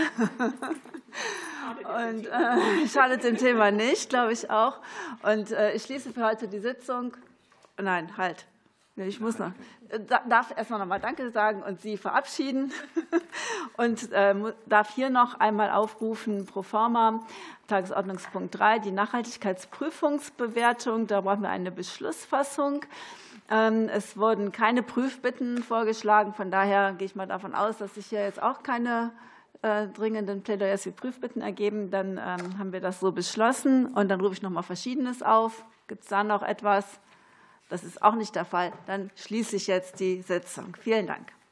Und äh, schadet dem Thema nicht, glaube ich auch. Und äh, ich schließe für heute die Sitzung. Nein, halt. Ich muss noch. Darf erstmal nochmal Danke sagen und Sie verabschieden. Und äh, darf hier noch einmal aufrufen, pro forma, Tagesordnungspunkt drei, die Nachhaltigkeitsprüfungsbewertung. Da brauchen wir eine Beschlussfassung. Es wurden keine Prüfbitten vorgeschlagen. Von daher gehe ich mal davon aus, dass sich hier jetzt auch keine äh, dringenden Plädoyers für Prüfbitten ergeben. Dann ähm, haben wir das so beschlossen. Und dann rufe ich noch mal Verschiedenes auf. Gibt es da noch etwas? Das ist auch nicht der Fall. Dann schließe ich jetzt die Sitzung. Vielen Dank.